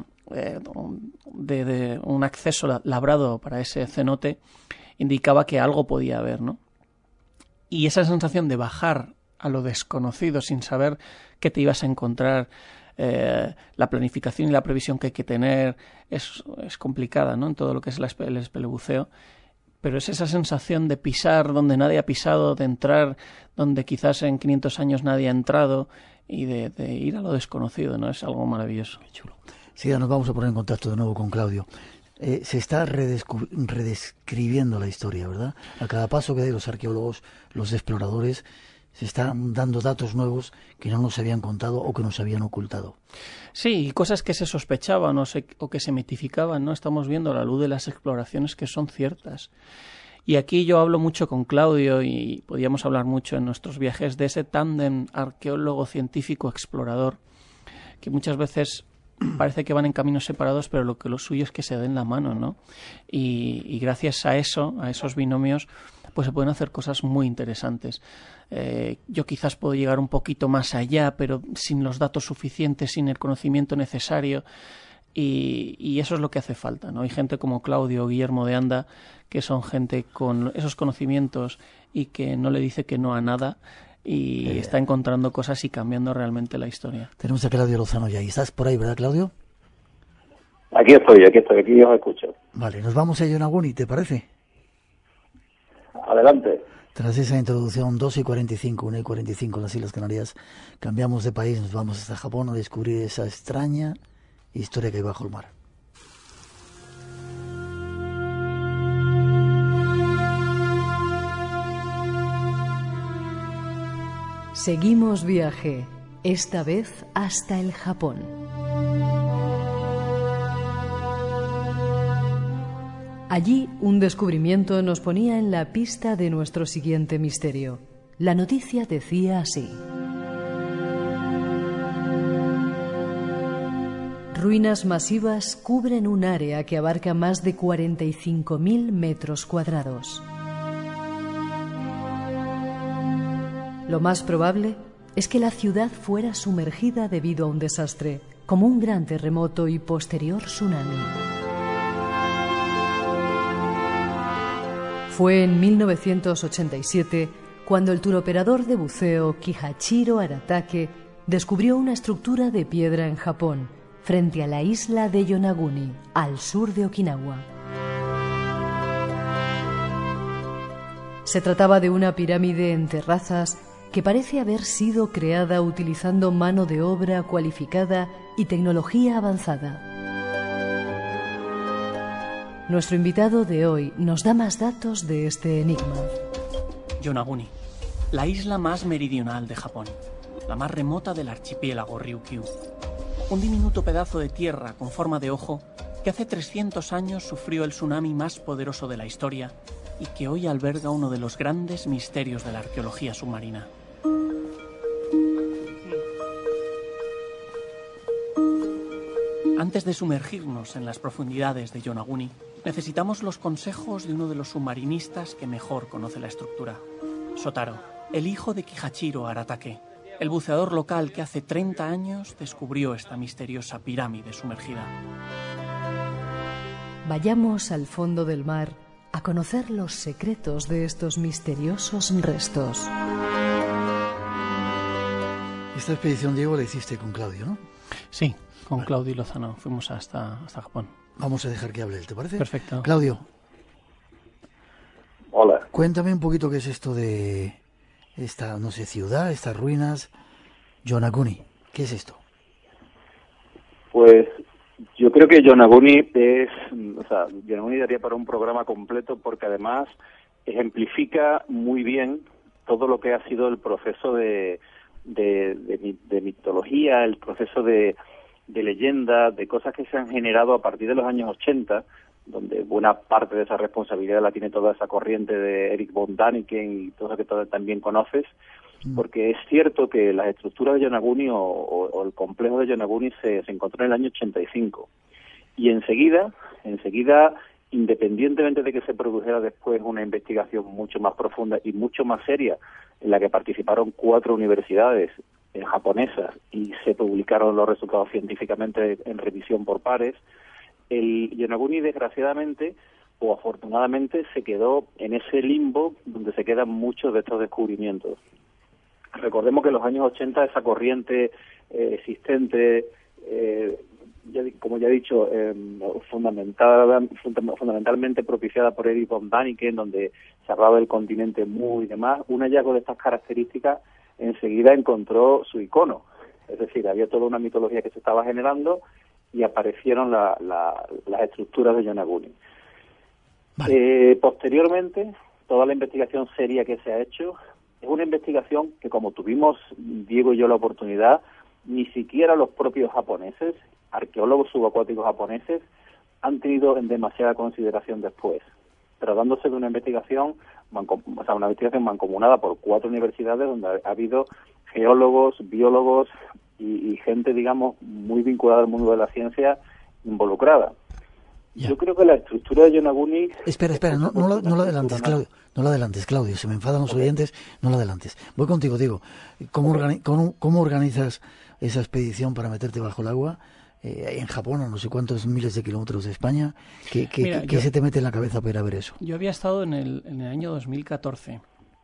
Speaker 4: de un acceso labrado para ese cenote, indicaba que algo podía haber, ¿no? Y esa sensación de bajar a lo desconocido sin saber qué te ibas a encontrar, la planificación y la previsión que hay que tener es complicada, ¿no? En todo lo que es el espelebuceo, pero es esa sensación de pisar donde nadie ha pisado, de entrar donde quizás en 500 años nadie ha entrado, y de ir a lo desconocido, ¿no? Es algo maravilloso.
Speaker 2: Qué chulo. Sí, ya nos vamos a poner en contacto de nuevo con Claudio. Se está redescribiendo la historia, ¿verdad? A cada paso que de los arqueólogos, los exploradores, se están dando datos nuevos que no nos habían contado o que nos habían ocultado.
Speaker 4: Sí, y cosas que se sospechaban o que se mitificaban, ¿no? Estamos viendo a la luz de las exploraciones que son ciertas. Y aquí yo hablo mucho con Claudio, y podíamos hablar mucho en nuestros viajes de ese tándem arqueólogo-científico-explorador, que muchas veces parece que van en caminos separados, pero lo suyo es que se den la mano, ¿no? Y gracias a esos binomios, pues se pueden hacer cosas muy interesantes. Yo quizás puedo llegar un poquito más allá, pero sin los datos suficientes, sin el conocimiento necesario, y eso es lo que hace falta, ¿no? Hay gente como Claudio o Guillermo de Anda, que son gente con esos conocimientos y que no le dice que no a nada, y está encontrando cosas y cambiando realmente la historia.
Speaker 2: Tenemos a Claudio Lozano ya. ¿Y estás por ahí, verdad, Claudio?
Speaker 5: Aquí estoy, aquí os escucho.
Speaker 2: Vale, nos vamos a Yonaguni, ¿te parece?
Speaker 5: Adelante.
Speaker 2: Tras esa introducción, 2:45, 1:45 en las Islas Canarias, cambiamos de país, nos vamos hasta Japón a descubrir esa extraña historia que hay bajo el mar.
Speaker 3: Seguimos viaje, esta vez hasta el Japón. Allí, un descubrimiento nos ponía en la pista de nuestro siguiente misterio. La noticia decía así: ruinas masivas cubren un área que abarca más de 45.000 metros cuadrados. Lo más probable es que la ciudad fuera sumergida debido a un desastre, como un gran terremoto y posterior tsunami. Fue en 1987 cuando el turoperador de buceo Kihachiro Aratake descubrió una estructura de piedra en Japón, frente a la isla de Yonaguni, al sur de Okinawa. Se trataba de una pirámide en terrazas que parece haber sido creada utilizando mano de obra cualificada y tecnología avanzada. Nuestro invitado de hoy nos da más datos de este enigma.
Speaker 6: Yonaguni, la isla más meridional de Japón, la más remota del archipiélago Ryukyu. Un diminuto pedazo de tierra con forma de ojo que hace 300 años sufrió el tsunami más poderoso de la historia y que hoy alberga uno de los grandes misterios de la arqueología submarina. Antes de sumergirnos en las profundidades de Yonaguni, necesitamos los consejos de uno de los submarinistas que mejor conoce la estructura, Shotaro, el hijo de Kihachiro Aratake, el buceador local que hace 30 años descubrió esta misteriosa pirámide sumergida.
Speaker 3: Vayamos al fondo del mar a conocer los secretos de estos misteriosos restos.
Speaker 2: Esta expedición, Diego, la hiciste con Claudio, ¿no?
Speaker 4: Sí, con Claudio Lozano. Fuimos hasta Japón.
Speaker 2: Vamos a dejar que hable él, ¿te parece?
Speaker 4: Perfecto.
Speaker 2: Claudio.
Speaker 5: Hola.
Speaker 2: Cuéntame un poquito qué es esto de esta, no sé, ciudad, estas ruinas, Yonaguni. ¿Qué es esto?
Speaker 5: Pues yo creo que Yonaguni Yonaguni daría para un programa completo porque además ejemplifica muy bien todo lo que ha sido el proceso de mitología, el proceso de leyenda, de cosas que se han generado a partir de los años 80, donde buena parte de esa responsabilidad la tiene toda esa corriente de Erich von Däniken y todo eso que tú también conoces, porque es cierto que las estructuras de Yonaguni o el complejo de Yonaguni se encontró en el año 85 y enseguida, independientemente de que se produjera después una investigación mucho más profunda y mucho más seria en la que participaron 4 universidades japonesas y se publicaron los resultados científicamente en revisión por pares, el Yonaguni desgraciadamente o afortunadamente se quedó en ese limbo donde se quedan muchos de estos descubrimientos. Recordemos que en los años 80 esa corriente existente, como ya he dicho, fundamentalmente propiciada por Erich von Däniken, donde se hablaba del continente Mu y demás, un hallazgo de estas características enseguida encontró su icono. Es decir, había toda una mitología que se estaba generando y aparecieron las estructuras de Yonaguni. Vale. Posteriormente, toda la investigación seria que se ha hecho es una investigación que, como tuvimos Diego y yo la oportunidad, ni siquiera los propios japoneses, arqueólogos subacuáticos japoneses, han tenido en demasiada consideración después, tratándose de una investigación mancomunada por 4 universidades donde ha habido geólogos, biólogos y gente, digamos, muy vinculada al mundo de la ciencia involucrada. Ya. Yo creo que la estructura de Yonaguni...
Speaker 2: Espera, no lo adelantes, Claudio. No lo adelantes, Claudio. Se me enfadan los oyentes. No lo adelantes. Voy contigo, Diego. ¿Cómo organizas esa expedición para meterte bajo el agua en Japón, a no sé cuántos miles de kilómetros de España? ¿Qué se te mete en la cabeza para ir a ver eso?
Speaker 4: Yo había estado en el año 2014.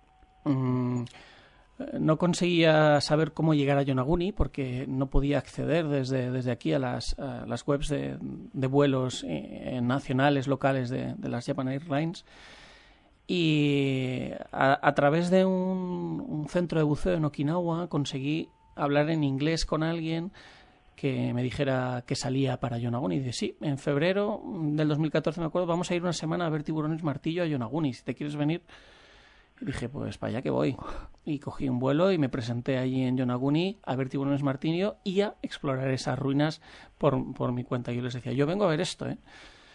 Speaker 4: No conseguía saber cómo llegar a Yonaguni porque no podía acceder desde aquí a las webs de vuelos nacionales, locales de las Japan Airlines. Y a través de un centro de buceo en Okinawa conseguí hablar en inglés con alguien que me dijera que salía para Yonaguni. Y dice, sí, en febrero del 2014, me acuerdo, vamos a ir una semana a ver tiburones martillo a Yonaguni. Si te quieres venir... Y dije, pues para allá que voy. Y cogí un vuelo y me presenté allí en Yonaguni a ver tiburones martillo y a explorar esas ruinas por mi cuenta. Yo les decía, yo vengo a ver esto,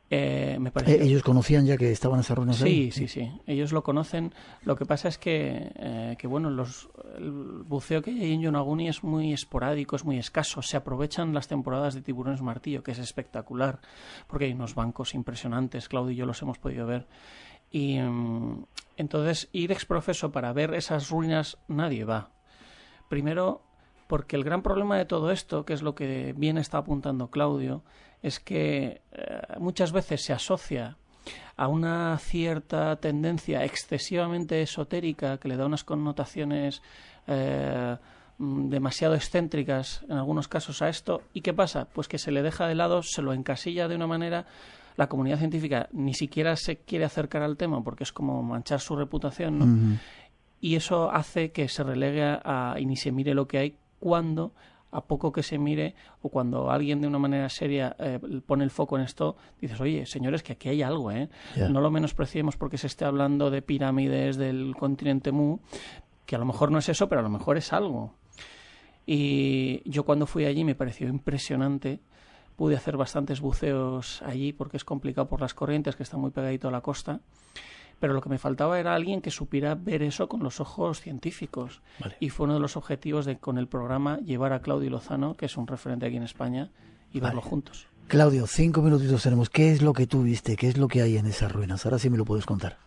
Speaker 4: Me pareció...
Speaker 2: ¿Ellos conocían ya que estaban esas ruinas ahí?
Speaker 4: Sí. Ellos lo conocen. Lo que pasa es que bueno, el buceo que hay en Yonaguni es muy esporádico, es muy escaso. Se aprovechan las temporadas de tiburones martillo, que es espectacular, porque hay unos bancos impresionantes. Claudio y yo los hemos podido ver. Y entonces ir ex profeso para ver esas ruinas nadie va. Primero, porque el gran problema de todo esto, que es lo que bien está apuntando Claudio, es que muchas veces se asocia a una cierta tendencia excesivamente esotérica que le da unas connotaciones demasiado excéntricas en algunos casos a esto. ¿Y qué pasa? Pues que se le deja de lado, se lo encasilla de una manera. La comunidad científica ni siquiera se quiere acercar al tema porque es como manchar su reputación, ¿no? Uh-huh. Y eso hace que se relegue y ni se mire lo que hay, cuando a poco que se mire, o cuando alguien de una manera seria pone el foco en esto, dices, oye, señores, que aquí hay algo, ¿eh? Yeah. No lo menospreciemos porque se esté hablando de pirámides del continente Mu, que a lo mejor no es eso, pero a lo mejor es algo. Y yo cuando fui allí me pareció impresionante. Pude hacer bastantes buceos allí porque es complicado por las corrientes, que está muy pegadito a la costa. Pero lo que me faltaba era alguien que supiera ver eso con los ojos científicos. Vale. Y fue uno de los objetivos con el programa llevar a Claudio Lozano, que es un referente aquí en España, y verlo juntos.
Speaker 2: Claudio, 5 minutitos tenemos. ¿Qué es lo que tú viste? ¿Qué es lo que hay en esas ruinas? Ahora sí me lo puedes contar.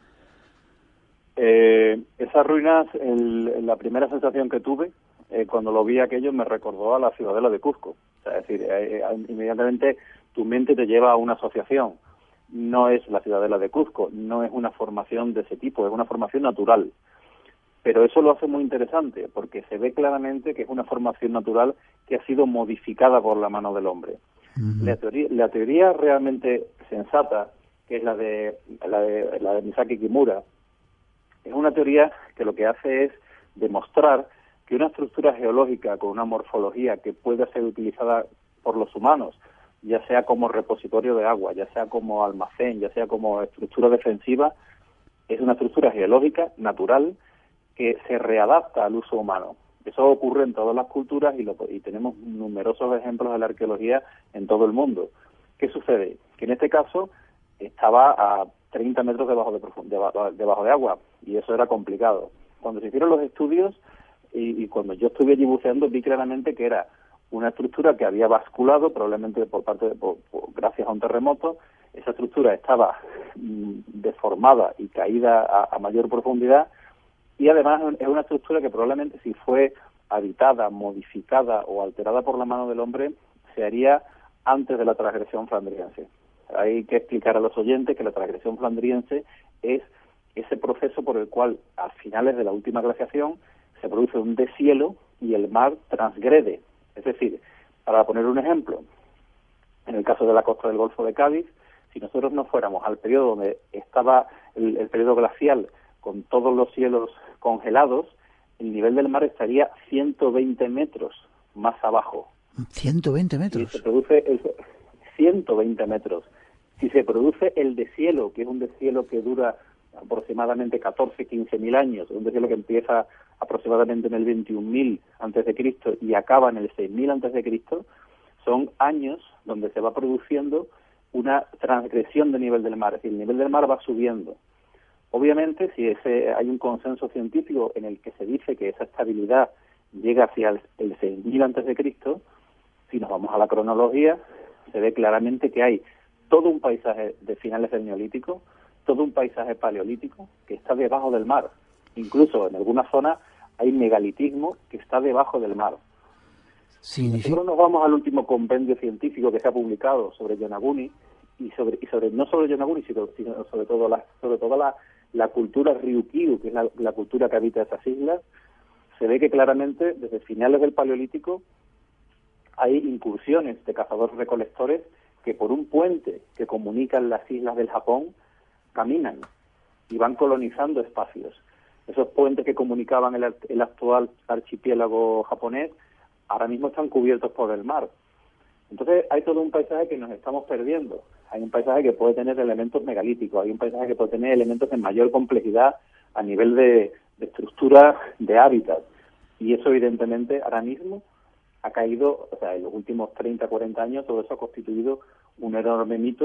Speaker 5: Esas ruinas, la primera sensación que tuve cuando lo vi aquello me recordó a la ciudadela de Cuzco. O sea, es decir, inmediatamente tu mente te lleva a una asociación. No es la ciudadela de Cuzco, no es una formación de ese tipo, es una formación natural. Pero eso lo hace muy interesante, porque se ve claramente que es una formación natural que ha sido modificada por la mano del hombre. Uh-huh. La teoría realmente sensata, que es la de Misaki Kimura, es una teoría que lo que hace es demostrar que una estructura geológica con una morfología que pueda ser utilizada por los humanos, ya sea como repositorio de agua, ya sea como almacén, ya sea como estructura defensiva, es una estructura geológica natural que se readapta al uso humano. Eso ocurre en todas las culturas y tenemos numerosos ejemplos de la arqueología en todo el mundo. ¿Qué sucede? Que en este caso estaba a 30 metros debajo de agua, y eso era complicado. Cuando se hicieron los estudios y cuando yo estuve allí buceando, vi claramente que era una estructura que había basculado, probablemente gracias a un terremoto. Esa estructura estaba deformada y caída a mayor profundidad, y además es una estructura que probablemente, si fue habitada, modificada o alterada por la mano del hombre, se haría antes de la transgresión flandriense. Hay que explicar a los oyentes que la transgresión flandriense es ese proceso por el cual, a finales de la última glaciación, se produce un deshielo y el mar transgrede. Es decir, para poner un ejemplo, en el caso de la costa del Golfo de Cádiz, si nosotros no fuéramos al periodo donde estaba el periodo glacial con todos los cielos congelados, el nivel del mar estaría 120 metros más abajo.
Speaker 2: ¿120 metros?
Speaker 5: Y se produce 120 metros. Si se produce el deshielo, que es un deshielo que dura aproximadamente 14-15.000 años, un deshielo que empieza aproximadamente en el 21.000 a.C. y acaba en el 6.000 a.C., son años donde se va produciendo una transgresión del nivel del mar, es decir, el nivel del mar va subiendo. Obviamente, si hay un consenso científico en el que se dice que esa estabilidad llega hacia el 6.000 a.C., si nos vamos a la cronología, se ve claramente que hay todo un paisaje de finales del Neolítico, todo un paisaje paleolítico que está debajo del mar. Incluso en alguna zona hay megalitismo que está debajo del mar. Nosotros nos vamos al último compendio científico que se ha publicado sobre Yonaguni y sobre no solo Yonaguni, sino sobre toda la cultura Ryukyu, que es la cultura que habita esas islas. Se ve que claramente desde finales del Paleolítico hay incursiones de cazadores-recolectores que por un puente que comunican las islas del Japón caminan y van colonizando espacios. Esos puentes que comunicaban el actual archipiélago japonés ahora mismo están cubiertos por el mar. Entonces hay todo un paisaje que nos estamos perdiendo. Hay un paisaje que puede tener elementos megalíticos, hay un paisaje que puede tener elementos de mayor complejidad a nivel de estructura, de hábitat. Y eso evidentemente ahora mismo ha caído, o sea, en los últimos 30, 40 años todo eso ha constituido un enorme mito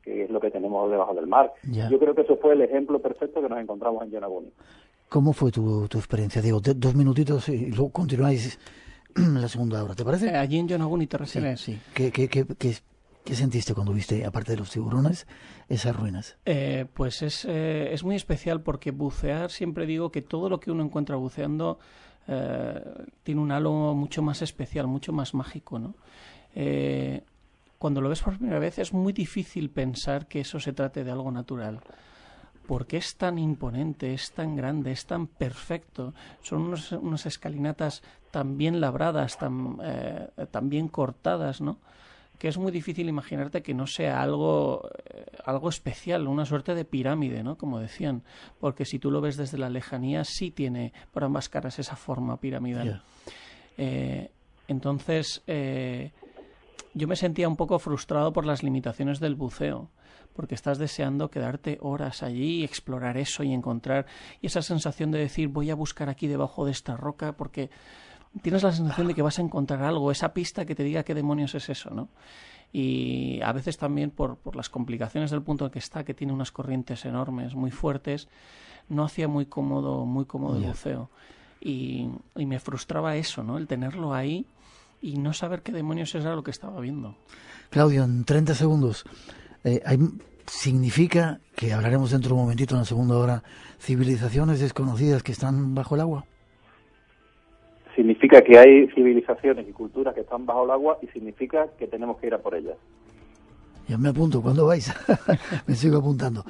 Speaker 5: qué es lo que tenemos debajo del mar.
Speaker 2: Ya.
Speaker 5: Yo creo que eso fue el ejemplo perfecto que nos encontramos en Yonaguni.
Speaker 2: ¿Cómo fue tu experiencia, Diego? 2 minutitos y luego continuáis la segunda hora, ¿te parece?
Speaker 4: Allí en Yonaguni te refieres.
Speaker 2: Sí. ¿Qué sentiste cuando viste, aparte de los tiburones, esas ruinas?
Speaker 4: Pues es muy especial porque bucear, siempre digo que todo lo que uno encuentra buceando tiene un halo mucho más especial, mucho más mágico, ¿no? Cuando lo ves por primera vez es muy difícil pensar que eso se trate de algo natural, porque es tan imponente, es tan grande, es tan perfecto, son unas escalinatas tan bien labradas, tan bien cortadas, ¿no?, que es muy difícil imaginarte que no sea algo especial, una suerte de pirámide, ¿no?, como decían, porque si tú lo ves desde la lejanía sí tiene por ambas caras esa forma piramidal. Yeah. Entonces yo me sentía un poco frustrado por las limitaciones del buceo, porque estás deseando quedarte horas allí y explorar eso y encontrar, y esa sensación de decir voy a buscar aquí debajo de esta roca porque tienes la sensación de que vas a encontrar algo, esa pista que te diga qué demonios es eso, ¿no? Y a veces también por las complicaciones del punto en que está, que tiene unas corrientes enormes, muy fuertes, no hacía muy cómodo el buceo. Y me frustraba eso, ¿no?, el tenerlo ahí y no saber qué demonios era lo que estaba viendo.
Speaker 2: Claudio, en 30 segundos, ¿significa que hablaremos dentro de un momentito, en la segunda hora, civilizaciones desconocidas que están bajo el agua?
Speaker 5: Significa que hay civilizaciones y culturas que están bajo el agua y significa que tenemos que ir a por ellas.
Speaker 2: Ya me apunto, ¿cuándo vais? Me sigo apuntando.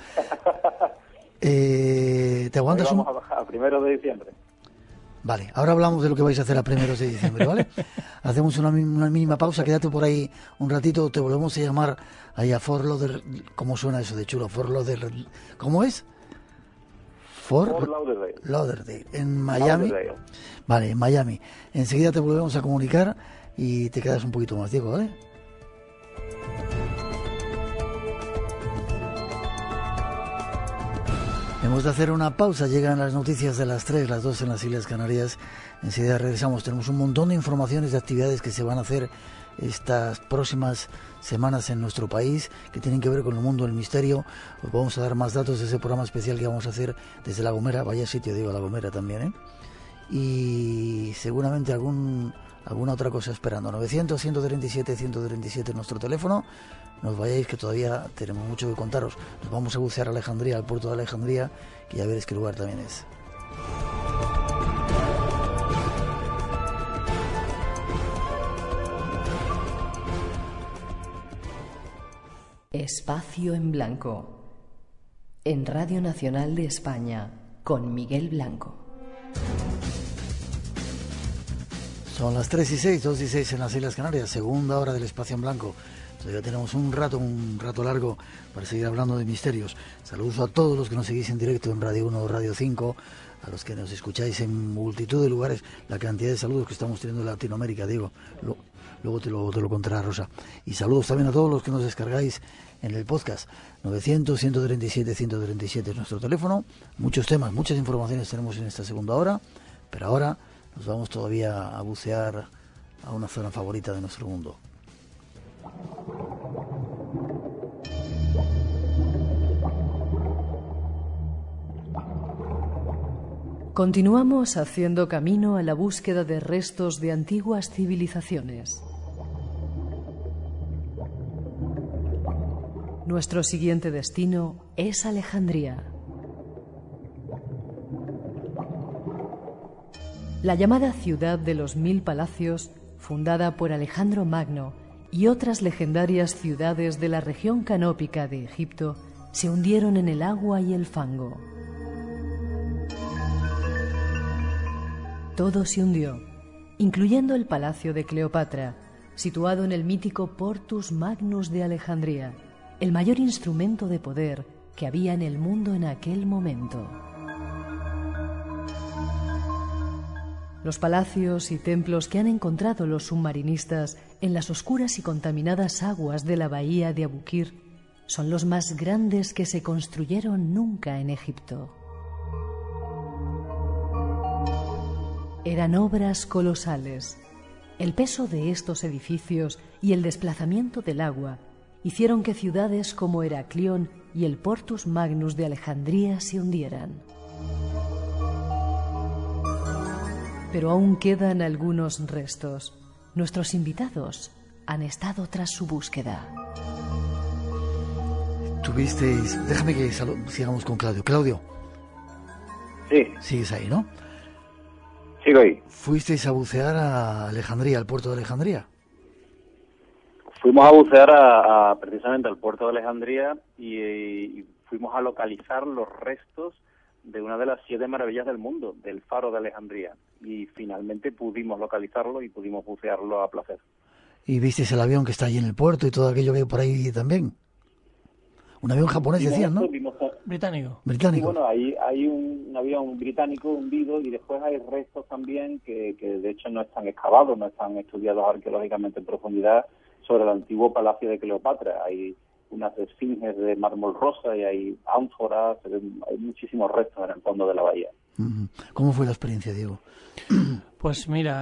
Speaker 2: ¿Te aguantas?
Speaker 5: Vamos a 1 de diciembre.
Speaker 2: Vale, ahora hablamos de lo que vais a hacer a 1 de diciembre, ¿vale? Hacemos una mínima pausa, quédate por ahí un ratito, te volvemos a llamar ahí a Fort Lauderdale. ¿Cómo suena eso de chulo? Fort Lauderdale. ¿Cómo es? Fort Lauderdale, en Miami. Vale, en Miami. Enseguida te volvemos a comunicar y te quedas un poquito más, Diego, ¿vale? Hemos de hacer una pausa, llegan las noticias de las 3, las 2 en las Islas Canarias. Enseguida regresamos, tenemos un montón de informaciones de actividades que se van a hacer estas próximas semanas en nuestro país, que tienen que ver con el mundo del misterio. Os vamos a dar más datos de ese programa especial que vamos a hacer desde La Gomera, vaya sitio, digo, La Gomera también, ¿eh? Y seguramente alguna otra cosa esperando. 900-137-137 nuestro teléfono. No os vayáis, que todavía tenemos mucho que contaros. Nos vamos a bucear a Alejandría, al puerto de Alejandría, que ya veréis qué lugar también es.
Speaker 3: Espacio en Blanco, en Radio Nacional de España, con Miguel Blanco.
Speaker 2: Son las 3:06, 2:06 en las Islas Canarias, segunda hora del Espacio en Blanco. Todavía tenemos un rato largo para seguir hablando de misterios. Saludos a todos los que nos seguís en directo en Radio 1 o Radio 5, a los que nos escucháis en multitud de lugares, la cantidad de saludos que estamos teniendo en Latinoamérica, Diego. Luego te lo contará Rosa. Y saludos también a todos los que nos descargáis en el podcast. 900-137-137 es nuestro teléfono. Muchos temas, muchas informaciones tenemos en esta segunda hora, pero ahora nos vamos todavía a bucear a una zona favorita de nuestro mundo.
Speaker 3: Continuamos haciendo camino a la búsqueda de restos de antiguas civilizaciones. Nuestro siguiente destino es Alejandría. La llamada ciudad de los 1000 palacios, fundada por Alejandro Magno, y otras legendarias ciudades de la región canópica de Egipto, se hundieron en el agua y el fango. Todo se hundió, incluyendo el palacio de Cleopatra, situado en el mítico Portus Magnus de Alejandría, el mayor instrumento de poder que había en el mundo en aquel momento. Los palacios y templos que han encontrado los submarinistas en las oscuras y contaminadas aguas de la bahía de Abukir son los más grandes que se construyeron nunca en Egipto. Eran obras colosales. El peso de estos edificios y el desplazamiento del agua hicieron que ciudades como Heraclión y el Portus Magnus de Alejandría se hundieran. Pero aún quedan algunos restos. Nuestros invitados han estado tras su búsqueda.
Speaker 2: Tuvisteis... Déjame que sigamos con Claudio. Claudio.
Speaker 5: Sí.
Speaker 2: Sigues ahí, ¿no?
Speaker 5: Sigo ahí.
Speaker 2: ¿Fuisteis a bucear a Alejandría, al puerto de Alejandría?
Speaker 5: Fuimos a bucear precisamente al puerto de Alejandría y fuimos a localizar los restos de una de las 7 maravillas del mundo, del faro de Alejandría. Y finalmente pudimos localizarlo y pudimos bucearlo a placer.
Speaker 2: ¿Y visteis el avión que está allí en el puerto y todo aquello que hay por ahí también? Un avión japonés, decían, ¿no?
Speaker 4: Británico.
Speaker 2: Británico.
Speaker 5: Y bueno, hay un avión británico hundido y después hay restos también que de hecho no están excavados, no están estudiados arqueológicamente en profundidad sobre el antiguo palacio de Cleopatra. Hay unas esfinges de mármol rosa y hay ánforas, hay muchísimos restos en el fondo de la bahía.
Speaker 2: ¿Cómo fue la experiencia, Diego?
Speaker 4: Pues mira,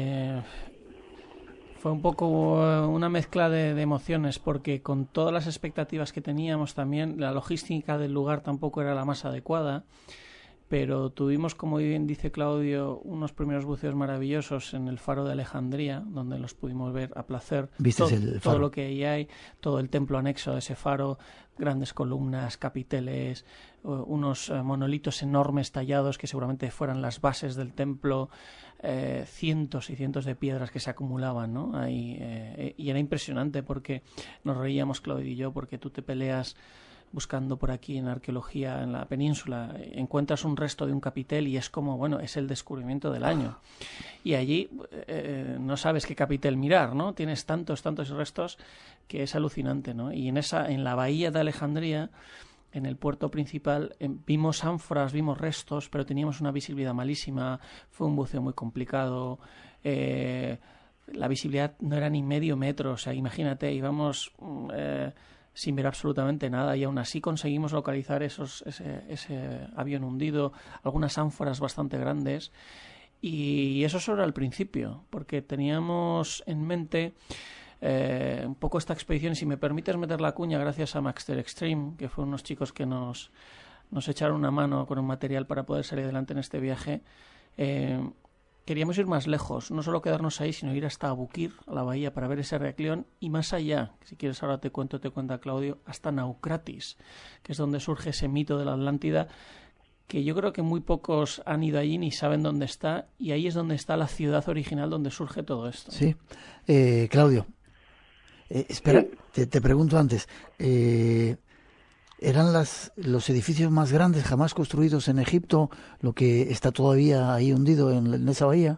Speaker 4: fue un poco una mezcla de emociones, porque con todas las expectativas que teníamos también, la logística del lugar tampoco era la más adecuada, pero tuvimos, como bien dice Claudio, unos primeros buceos maravillosos en el faro de Alejandría, donde los pudimos ver a placer. Todo lo que hay, todo el templo anexo de ese faro, grandes columnas, capiteles, unos monolitos enormes tallados que seguramente fueran las bases del templo, cientos y cientos de piedras que se acumulaban, ¿no? Ahí, y era impresionante porque nos reíamos, Claudio y yo, porque tú te peleas buscando por aquí en arqueología en la península, encuentras un resto de un capitel y es como, bueno, es el descubrimiento del año. Y allí no sabes qué capitel mirar, ¿no? Tienes tantos restos que es alucinante, ¿no? Y en la bahía de Alejandría, en el puerto principal, vimos ánforas, vimos restos, pero teníamos una visibilidad malísima, fue un buceo muy complicado, la visibilidad no era ni medio metro, o sea, imagínate, íbamos sin ver absolutamente nada y aún así conseguimos localizar ese avión hundido, algunas ánforas bastante grandes, y eso solo era el principio, porque teníamos en mente un poco esta expedición, y si me permites meter la cuña, gracias a Maxter Extreme, que fueron unos chicos que nos echaron una mano con un material para poder salir adelante en este viaje. Queríamos ir más lejos, no solo quedarnos ahí, sino ir hasta Abukir, a la bahía, para ver ese Heraclión, y más allá, si quieres ahora te cuenta Claudio, hasta Naucratis, que es donde surge ese mito de la Atlántida, que yo creo que muy pocos han ido allí ni saben dónde está, y ahí es donde está la ciudad original donde surge todo esto.
Speaker 2: Sí. Claudio, espera, te pregunto antes, ¿eran los edificios más grandes jamás construidos en Egipto lo que está todavía ahí hundido en esa bahía?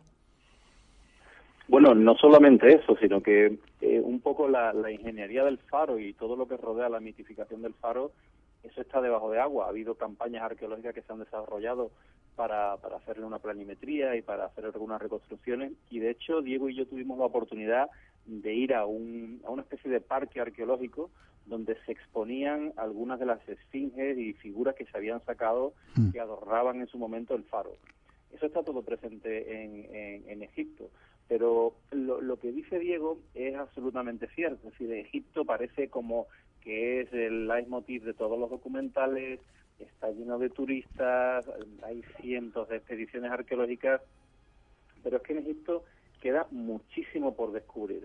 Speaker 5: Bueno, no solamente eso, sino que un poco la ingeniería del faro y todo lo que rodea la mitificación del faro, eso está debajo de agua. Ha habido campañas arqueológicas que se han desarrollado para hacerle una planimetría y para hacer algunas reconstrucciones, y de hecho Diego y yo tuvimos la oportunidad de ir a una especie de parque arqueológico donde se exponían algunas de las esfinges y figuras que se habían sacado que adornaban en su momento el faro. Eso está todo presente en Egipto, pero lo que dice Diego es absolutamente cierto. Es decir, Egipto parece como que es el leitmotiv de todos los documentales, está lleno de turistas, hay cientos de expediciones arqueológicas, pero es que en Egipto queda muchísimo por descubrir.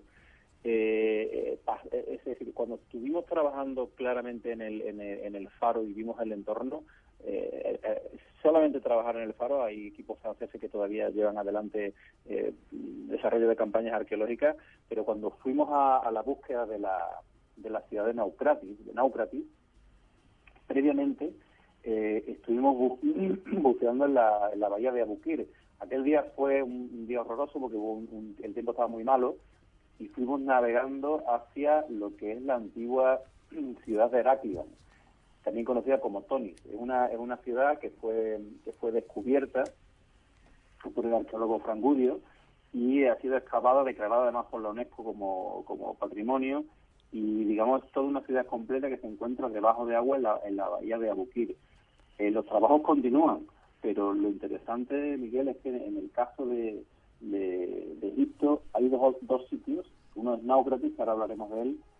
Speaker 5: Es decir, cuando estuvimos trabajando claramente en el faro y vimos el entorno, solamente trabajar en el faro, hay equipos franceses que todavía llevan adelante desarrollo de campañas arqueológicas, pero cuando fuimos a la búsqueda de la ciudad de Naucratis, previamente estuvimos buceando en la bahía de Abukir. Aquel día fue un día horroroso porque el tiempo estaba muy malo, y fuimos navegando hacia lo que es la antigua ciudad de Heraclión, también conocida como Tonis. Es una ciudad que fue descubierta por el arqueólogo Frangudio y ha sido excavada, declarada además por la UNESCO como patrimonio, y digamos toda una ciudad completa que se encuentra debajo de agua en la bahía de Abukir. Los trabajos continúan, pero lo interesante, Miguel, es que en el caso de Egipto hay dos sitios. Uno es Naucratis, que ahora hablaremos de él,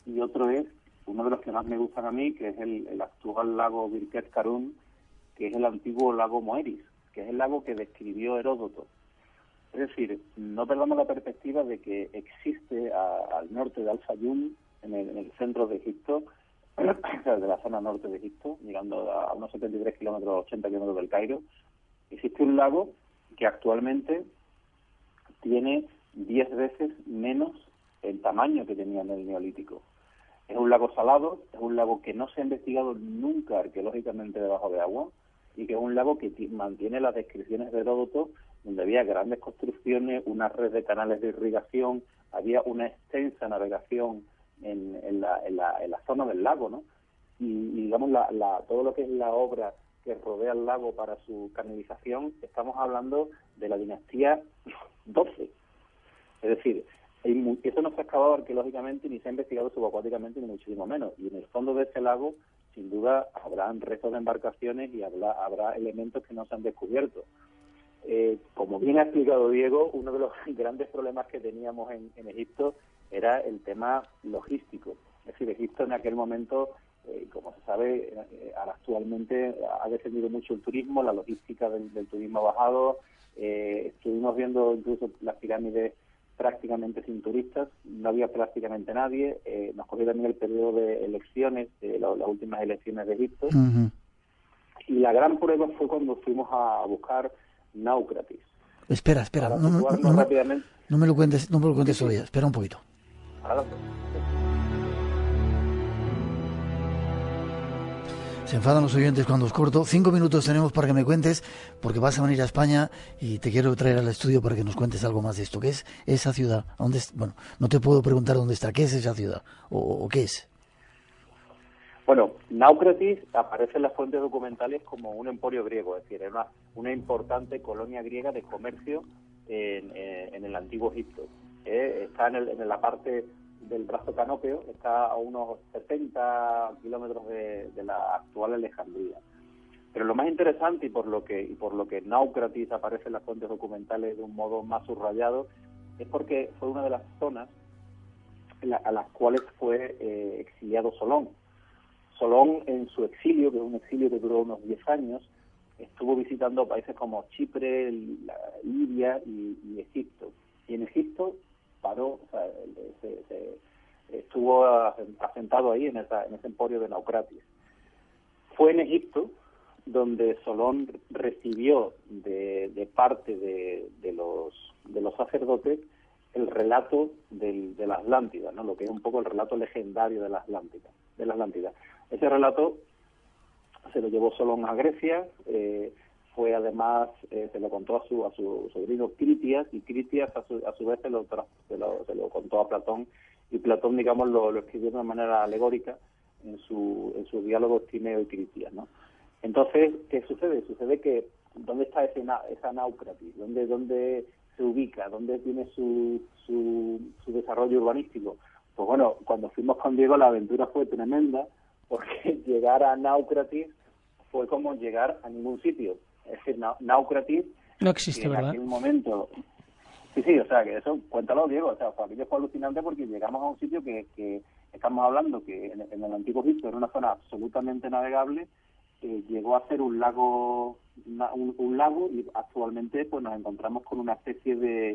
Speaker 5: y otro es uno de los que más me gustan a mí, que es el actual lago Birket Karun, que es el antiguo lago Moeris, que es el lago que describió Heródoto. Es decir, no perdamos la perspectiva de que existe al norte de Al-Fayum, en el centro de Egipto, de la zona norte de Egipto, llegando a unos 73 kilómetros, 80 kilómetros del Cairo, existe un lago que actualmente tiene 10 veces menos el tamaño que tenía en el Neolítico. Es un lago salado, es un lago que no se ha investigado nunca arqueológicamente debajo de agua, y que es un lago que mantiene las descripciones de Heródoto, donde había grandes construcciones, una red de canales de irrigación, había una extensa navegación en la zona del lago, ¿no? Y digamos, todo lo que es la obra que rodea el lago para su canalización, estamos hablando de la dinastía 12. Es decir, eso no se ha excavado arqueológicamente, ni se ha investigado subacuáticamente, ni muchísimo menos. Y en el fondo de ese lago, sin duda, habrán restos de embarcaciones y habrá elementos que no se han descubierto. Como bien ha explicado Diego, uno de los grandes problemas que teníamos en Egipto era el tema logístico. Es decir, Egipto en aquel momento, como se sabe, actualmente ha descendido mucho el turismo, la logística del turismo ha bajado. Estuvimos viendo incluso las pirámides prácticamente sin turistas, no había prácticamente nadie. Nos cogió también el periodo de elecciones, las últimas elecciones de Egipto. Uh-huh. Y la gran prueba fue cuando fuimos a buscar Náucratis.
Speaker 2: Espera, no me lo cuentes todavía, espera un poquito. Se enfadan los oyentes cuando os corto. 5 minutos tenemos para que me cuentes, porque vas a venir a España y te quiero traer al estudio para que nos cuentes algo más de esto. ¿Qué es esa ciudad? Bueno, no te puedo preguntar dónde está. ¿Qué es esa ciudad? ¿O qué es?
Speaker 5: Bueno, Náucratis aparece en las fuentes documentales como un emporio griego, es decir, era una importante colonia griega de comercio en el antiguo Egipto. Está en la parte del brazo canópeo, está a unos 70 kilómetros de la actual Alejandría. Pero lo más interesante y por lo que Náucratis aparece en las fuentes documentales de un modo más subrayado es porque fue una de las zonas a las cuales fue exiliado Solón. Solón, en su exilio, que es un exilio que duró unos 10 años, estuvo visitando países como Chipre, Libia y Egipto. Y en Egipto paró, o sea, estuvo asentado ahí en ese emporio de Náucratis. Fue en Egipto donde Solón recibió de parte de los sacerdotes el relato de la Atlántida, ¿no? Lo que es un poco el relato legendario de la Atlántida. Ese relato se lo llevó Solón a Grecia, fue además, se lo contó a su sobrino Critias, y Critias a su vez se lo contó a Platón, y Platón, digamos, lo escribió de una manera alegórica en su diálogo Timeo y Critias, ¿no? Entonces, ¿qué sucede? Sucede que, ¿dónde está esa Náucratis? ¿Dónde se ubica? ¿Dónde tiene su desarrollo urbanístico? Pues bueno, cuando fuimos con Diego la aventura fue tremenda, porque llegar a Náucratis fue como llegar a ningún sitio. Es decir, Náucratis
Speaker 4: no existe,
Speaker 5: en
Speaker 4: ¿verdad?
Speaker 5: aquel momento... Sí, o sea, que eso, cuéntalo, Diego, o sea, aquello fue alucinante porque llegamos a un sitio que estamos hablando que en el antiguo Egipto era una zona absolutamente navegable, llegó a ser un lago y actualmente pues nos encontramos con una especie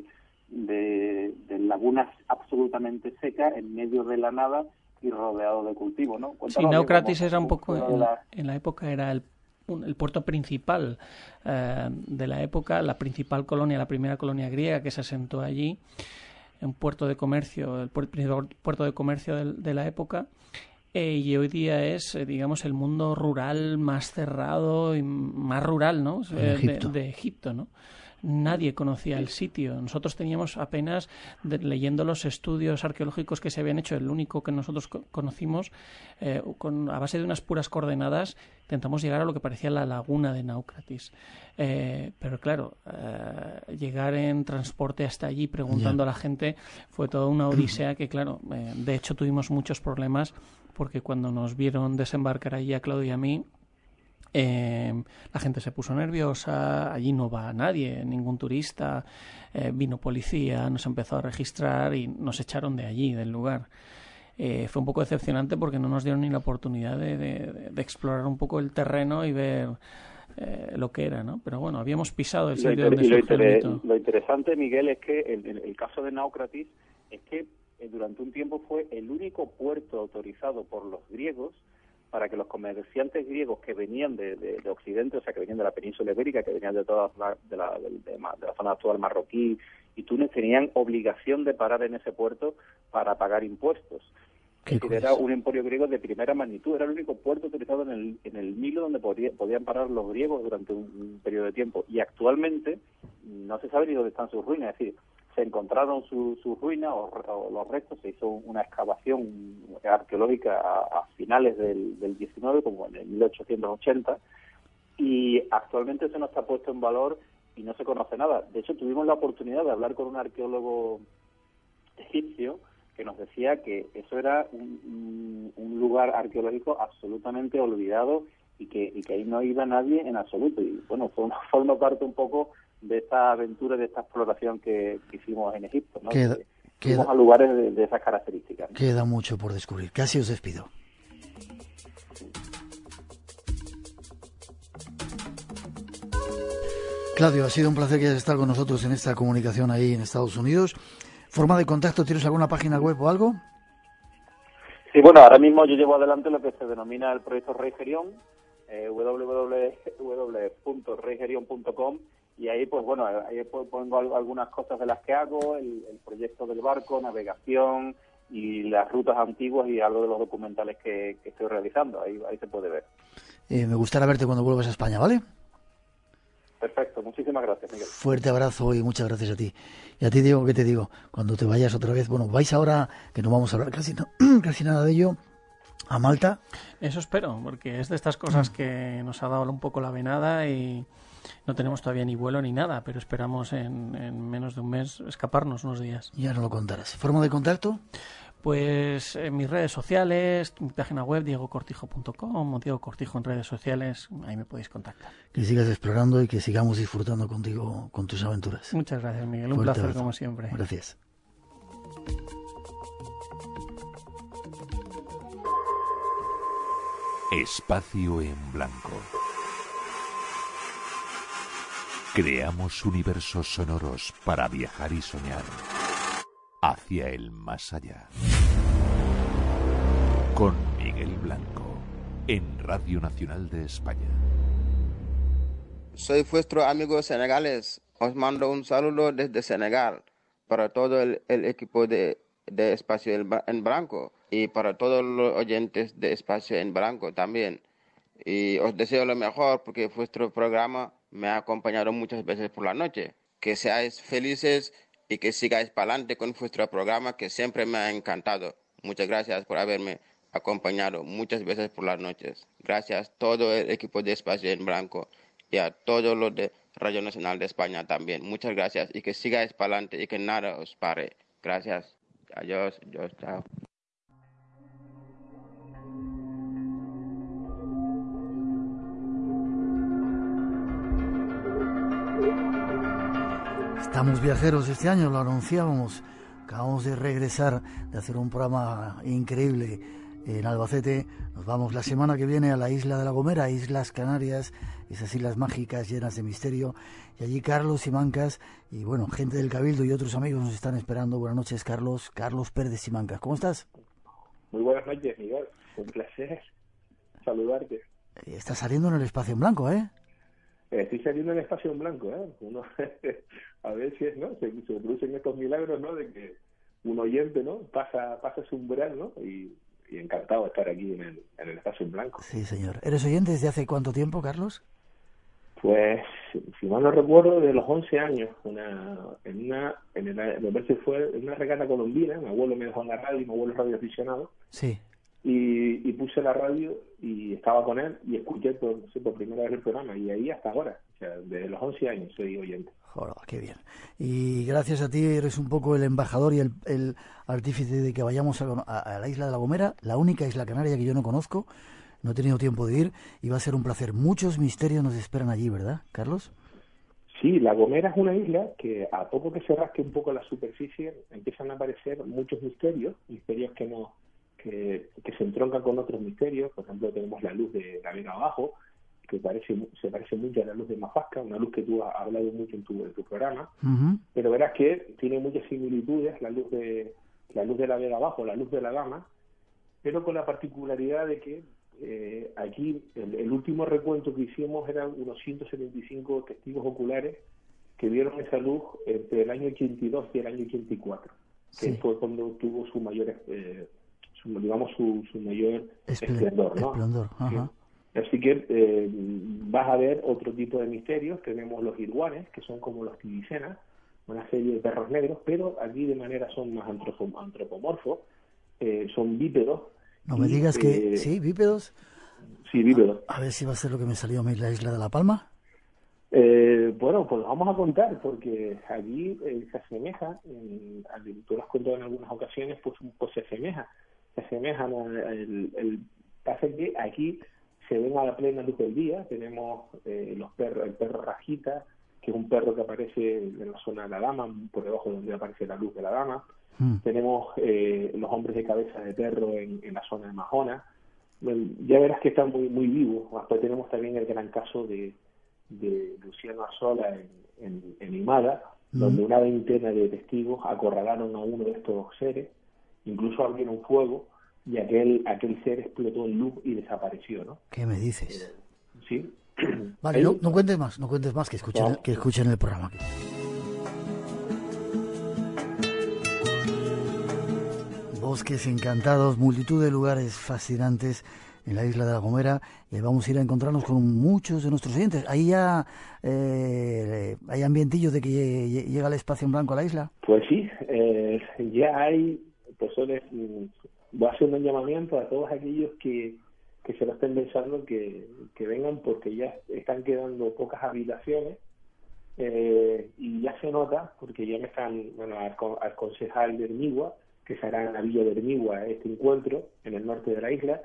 Speaker 5: de lagunas absolutamente secas en medio de la nada y rodeado de cultivo, ¿no?
Speaker 4: Sí, Náucratis era un poco, en la época era el puerto principal de la época, la principal colonia, la primera colonia griega que se asentó allí, un puerto de comercio, el puerto de comercio de la época, y hoy día es, digamos, el mundo rural más cerrado y más rural, ¿no? De Egipto, ¿no? Nadie conocía el sitio. Nosotros teníamos apenas, leyendo los estudios arqueológicos que se habían hecho, el único que nosotros conocimos, a base de unas puras coordenadas, intentamos llegar a lo que parecía la laguna de Náucratis. Pero claro, llegar en transporte hasta allí preguntando a la gente fue toda una odisea que, claro, de hecho tuvimos muchos problemas porque cuando nos vieron desembarcar allí a Claudio y a mí, la gente se puso nerviosa, allí no va nadie, ningún turista, vino policía, nos empezó a registrar y nos echaron de allí, del lugar. fue un poco decepcionante porque no nos dieron ni la oportunidad de explorar un poco el terreno y ver lo que era, ¿no? Pero bueno, habíamos pisado el sitio donde surgió el mito.
Speaker 5: Lo interesante, Miguel, es que el caso de Náucratis es que durante un tiempo fue el único puerto autorizado por los griegos para que los comerciantes griegos que venían de Occidente, o sea, que venían de la península ibérica, que venían de toda de la zona actual marroquí y Túnez, tenían obligación de parar en ese puerto para pagar impuestos. Es decir, era un emporio griego de primera magnitud, era el único puerto autorizado en el Nilo donde podían parar los griegos durante un periodo de tiempo. Y actualmente no se sabe ni dónde están sus ruinas, es decir, se encontraron sus ruinas o los restos, se hizo una excavación arqueológica a finales del 19, como en el 1880, y actualmente eso no está puesto en valor y no se conoce nada. De hecho, tuvimos la oportunidad de hablar con un arqueólogo egipcio que nos decía que eso era un lugar arqueológico absolutamente olvidado y que ahí no iba nadie en absoluto. Y bueno, forma parte un poco de esta aventura, de esta exploración que hicimos en Egipto, ¿no? Fuimos a lugares de esas características.
Speaker 2: Queda mucho por descubrir. Casi os despido. Claudio, ha sido un placer que hayas estado con nosotros en esta comunicación ahí en Estados Unidos. ¿Forma de contacto? ¿Tienes alguna página web o algo?
Speaker 5: Sí, bueno, ahora mismo yo llevo adelante lo que se denomina el proyecto Rey Gerión, www.reygerion.com, y ahí pues bueno, ahí pongo algunas cosas de las que hago, el proyecto del barco, navegación y las rutas antiguas y algo de los documentales que estoy realizando, ahí se puede ver.
Speaker 2: Me gustará verte cuando vuelvas a España, ¿vale?
Speaker 5: Perfecto, muchísimas gracias, Miguel.
Speaker 2: Fuerte abrazo y muchas gracias a ti. Y a ti, Diego, ¿qué te digo? Cuando te vayas otra vez, bueno, vais ahora, que no vamos a hablar casi nada de ello, a Malta.
Speaker 4: Eso espero, porque es de estas cosas que nos ha dado un poco la venada y no tenemos todavía ni vuelo ni nada, pero esperamos en menos de un mes escaparnos unos días.
Speaker 2: Ya nos lo contarás. ¿Forma de contacto?
Speaker 4: Pues en mis redes sociales, mi página web, diegocortijo.com o Diego Cortijo en redes sociales, ahí me podéis contactar.
Speaker 2: Que sigas explorando y que sigamos disfrutando contigo con tus aventuras.
Speaker 4: Muchas gracias, Miguel. Un placer como siempre.
Speaker 2: Gracias.
Speaker 7: Espacio en blanco. Creamos universos sonoros para viajar y soñar hacia el más allá. Con Miguel Blanco, en Radio Nacional de España.
Speaker 10: Soy vuestro amigo senegalés. Os mando un saludo desde Senegal para todo el equipo de Espacio en Blanco y para todos los oyentes de Espacio en Blanco también. Y os deseo lo mejor porque vuestro programa me ha acompañado muchas veces por la noche. Que seáis felices y que sigáis para adelante con vuestro programa que siempre me ha encantado. Muchas gracias por haberme acompañado muchas veces por las noches. Gracias a todo el equipo de Espacio en Blanco y a todos los de Radio Nacional de España también. Muchas gracias y que sigáis para adelante y que nada os pare. Gracias. Adiós. Chao.
Speaker 2: Estamos viajeros este año, lo anunciábamos. Acabamos de regresar de hacer un programa increíble en Albacete. Nos vamos la semana que viene a la isla de La Gomera, Islas Canarias, esas islas mágicas llenas de misterio. Y allí Carlos Simancas y bueno, gente del Cabildo y otros amigos nos están esperando. Buenas noches, Carlos Pérez Simancas. ¿Cómo estás?
Speaker 11: Muy buenas noches, Miguel. Un placer saludarte.
Speaker 2: Estás saliendo en el Espacio en Blanco, ¿eh?
Speaker 11: Estoy saliendo en Espacio en Blanco, ¿eh? A veces, ¿no? Se producen estos milagros, ¿no? De que un oyente, ¿no? Pasa su umbral, ¿no? Y encantado de estar aquí en el Espacio en Blanco.
Speaker 2: Sí, señor. ¿Eres oyente desde hace cuánto tiempo, Carlos?
Speaker 11: Pues, si mal no recuerdo, de los 11 años. Me parece que fue en una regata colombina. Mi abuelo me dejó en la radio, mi abuelo es radioaficionado.
Speaker 2: Sí.
Speaker 11: Y puse la radio y estaba con él y escuché por primera vez el programa y ahí hasta ahora, o sea, desde los 11 años soy oyente.
Speaker 2: Joder, qué bien. Y gracias a ti eres un poco el embajador y el artífice de que vayamos a la isla de La Gomera, la única isla canaria que yo no conozco, no he tenido tiempo de ir y va a ser un placer. Muchos misterios nos esperan allí, ¿verdad, Carlos?
Speaker 11: Sí, La Gomera es una isla que a poco que se rasque un poco la superficie empiezan a aparecer muchos misterios que que se entroncan con otros misterios. Por ejemplo, tenemos la luz de la Vega Abajo, que se parece mucho a la luz de Mafasca, una luz que tú has hablado mucho en tu programa, pero verás que tiene muchas similitudes la luz de la Vega Abajo, la luz de la Dama, pero con la particularidad de que aquí el último recuento que hicimos eran unos 175 testigos oculares que vieron esa luz entre el año 82 y el año 84, que fue cuando tuvo su mayor su mayor esplendor, ¿no?
Speaker 2: Esplendor, ajá.
Speaker 11: Así que vas a ver otro tipo de misterios. Tenemos los irguanes, que son como los tibicenas, una serie de perros negros, pero aquí de manera son más antropomorfos, son bípedos.
Speaker 2: No me digas que... ¿Sí, bípedos?
Speaker 11: Sí, bípedos.
Speaker 2: A ver si va a ser lo que me salió a mí la isla de La Palma.
Speaker 11: Bueno, pues vamos a contar, porque allí se asemeja, tú lo has contado en algunas ocasiones, pues se asemejan pasa que aquí se ven a la plena luz del día. Tenemos el perro Rajita, que es un perro que aparece en la zona de la Dama, por debajo de donde aparece la luz de la Dama. Tenemos los hombres de cabeza de perro en la zona de Majona. Bueno, ya verás que están muy vivos. Después tenemos también el gran caso de Luciano Arzola en Imada, donde una veintena de testigos acorralaron a uno de estos seres, incluso abrieron fuego, y aquel ser explotó en luz y desapareció, ¿no?
Speaker 2: ¿Qué me dices?
Speaker 11: Sí.
Speaker 2: Vale, no cuentes más, que escuchen el programa. Bosques encantados, multitud de lugares fascinantes en la isla de La Gomera, y vamos a ir a encontrarnos con muchos de nuestros oyentes. ¿Ahí ya hay ambientillo de que llega el espacio en blanco a la isla?
Speaker 11: Pues sí, ya hay personas. Voy a hacer un llamamiento a todos aquellos que se lo estén pensando que vengan, porque ya están quedando pocas habitaciones, y ya se nota, porque ya me están, al concejal de Hermigua, que será en la villa de Hermigua este encuentro, en el norte de la isla,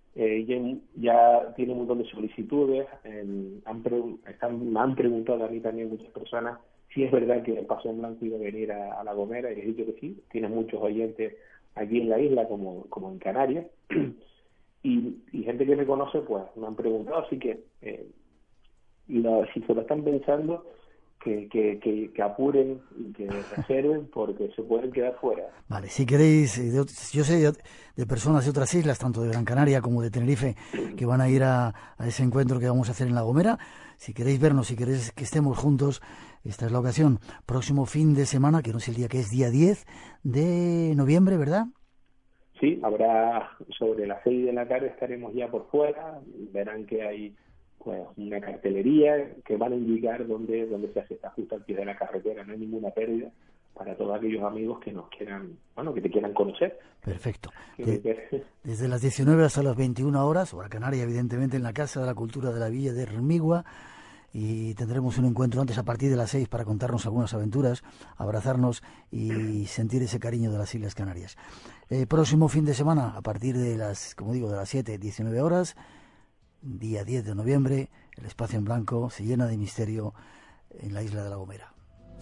Speaker 11: ya tiene un montón de solicitudes. Me han preguntado a mí también muchas personas si es verdad que el Paso en Blanco iba a venir a La Gomera, y les he dicho que sí. Tiene muchos oyentes aquí en la isla como en Canarias, y gente que me conoce pues me han preguntado, así que si se lo están pensando, que apuren y que reserven, porque se pueden quedar fuera.
Speaker 2: Vale, si queréis, yo sé de personas de otras islas, tanto de Gran Canaria como de Tenerife, que van a ir a ese encuentro que vamos a hacer en La Gomera. Si queréis vernos, si queréis que estemos juntos, esta es la ocasión. Próximo fin de semana, que no sé el día, que es día 10 de noviembre, ¿verdad?
Speaker 11: Sí, habrá sobre las 6 de la tarde, estaremos ya por fuera. Verán que hay pues una cartelería que van a indicar dónde se hace. Está justo al pie de la carretera, no hay ninguna pérdida, para todos aquellos amigos que nos quieran, que te quieran conocer.
Speaker 2: Perfecto. Desde las 19 hasta las 21 horas, hora canaria, evidentemente, en la Casa de la Cultura de la Villa de Hermigua, y tendremos un encuentro antes a partir de las 6 para contarnos algunas aventuras, abrazarnos y sentir ese cariño de las Islas Canarias. Próximo fin de semana, a partir de las, como digo, de las 7, 19 horas, día 10 de noviembre, el espacio en blanco se llena de misterio en la isla de La Gomera.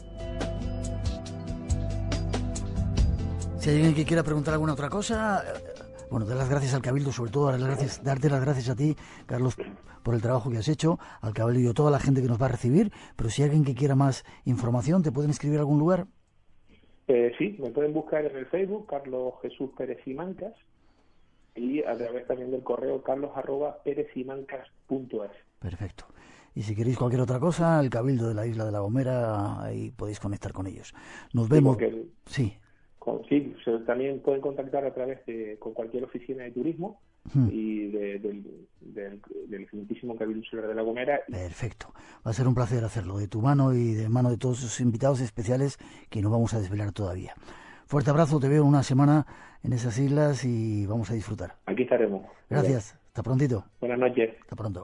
Speaker 2: Si hay alguien que quiera preguntar alguna otra cosa, bueno, dar las gracias al Cabildo, sobre todo darte las gracias a ti, Carlos, por el trabajo que has hecho, al Cabildo y a toda la gente que nos va a recibir. Pero si hay alguien que quiera más información, ¿te pueden escribir a algún lugar?
Speaker 11: Sí, me pueden buscar en el Facebook, Carlos Jesús Pérez Simancas, y a través también del correo carlos@perezsimancas.es.
Speaker 2: Perfecto. Y si queréis cualquier otra cosa, el Cabildo de la Isla de La Gomera, ahí podéis conectar con ellos. Nos vemos. Sí.
Speaker 11: Sí, también pueden contactar a través con cualquier oficina de turismo y del excelentísimo Cabildo Insular de La Gomera.
Speaker 2: Perfecto. Va a ser un placer hacerlo, de tu mano y de mano de todos sus invitados especiales que no vamos a desvelar todavía. Fuerte abrazo, te veo en una semana en esas islas y vamos a disfrutar.
Speaker 11: Aquí estaremos.
Speaker 2: Gracias, hasta prontito.
Speaker 11: Buenas noches.
Speaker 2: Hasta pronto.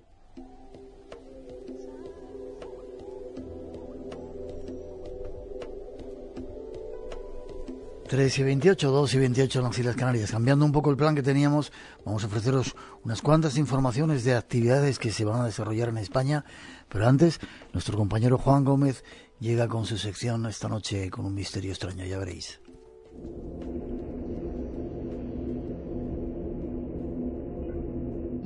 Speaker 2: Tres y 28, 2 y 28 en las Islas Canarias. Cambiando un poco el plan que teníamos, vamos a ofreceros unas cuantas informaciones de actividades que se van a desarrollar en España. Pero antes, nuestro compañero Juan Gómez llega con su sección esta noche con un misterio extraño, ya veréis.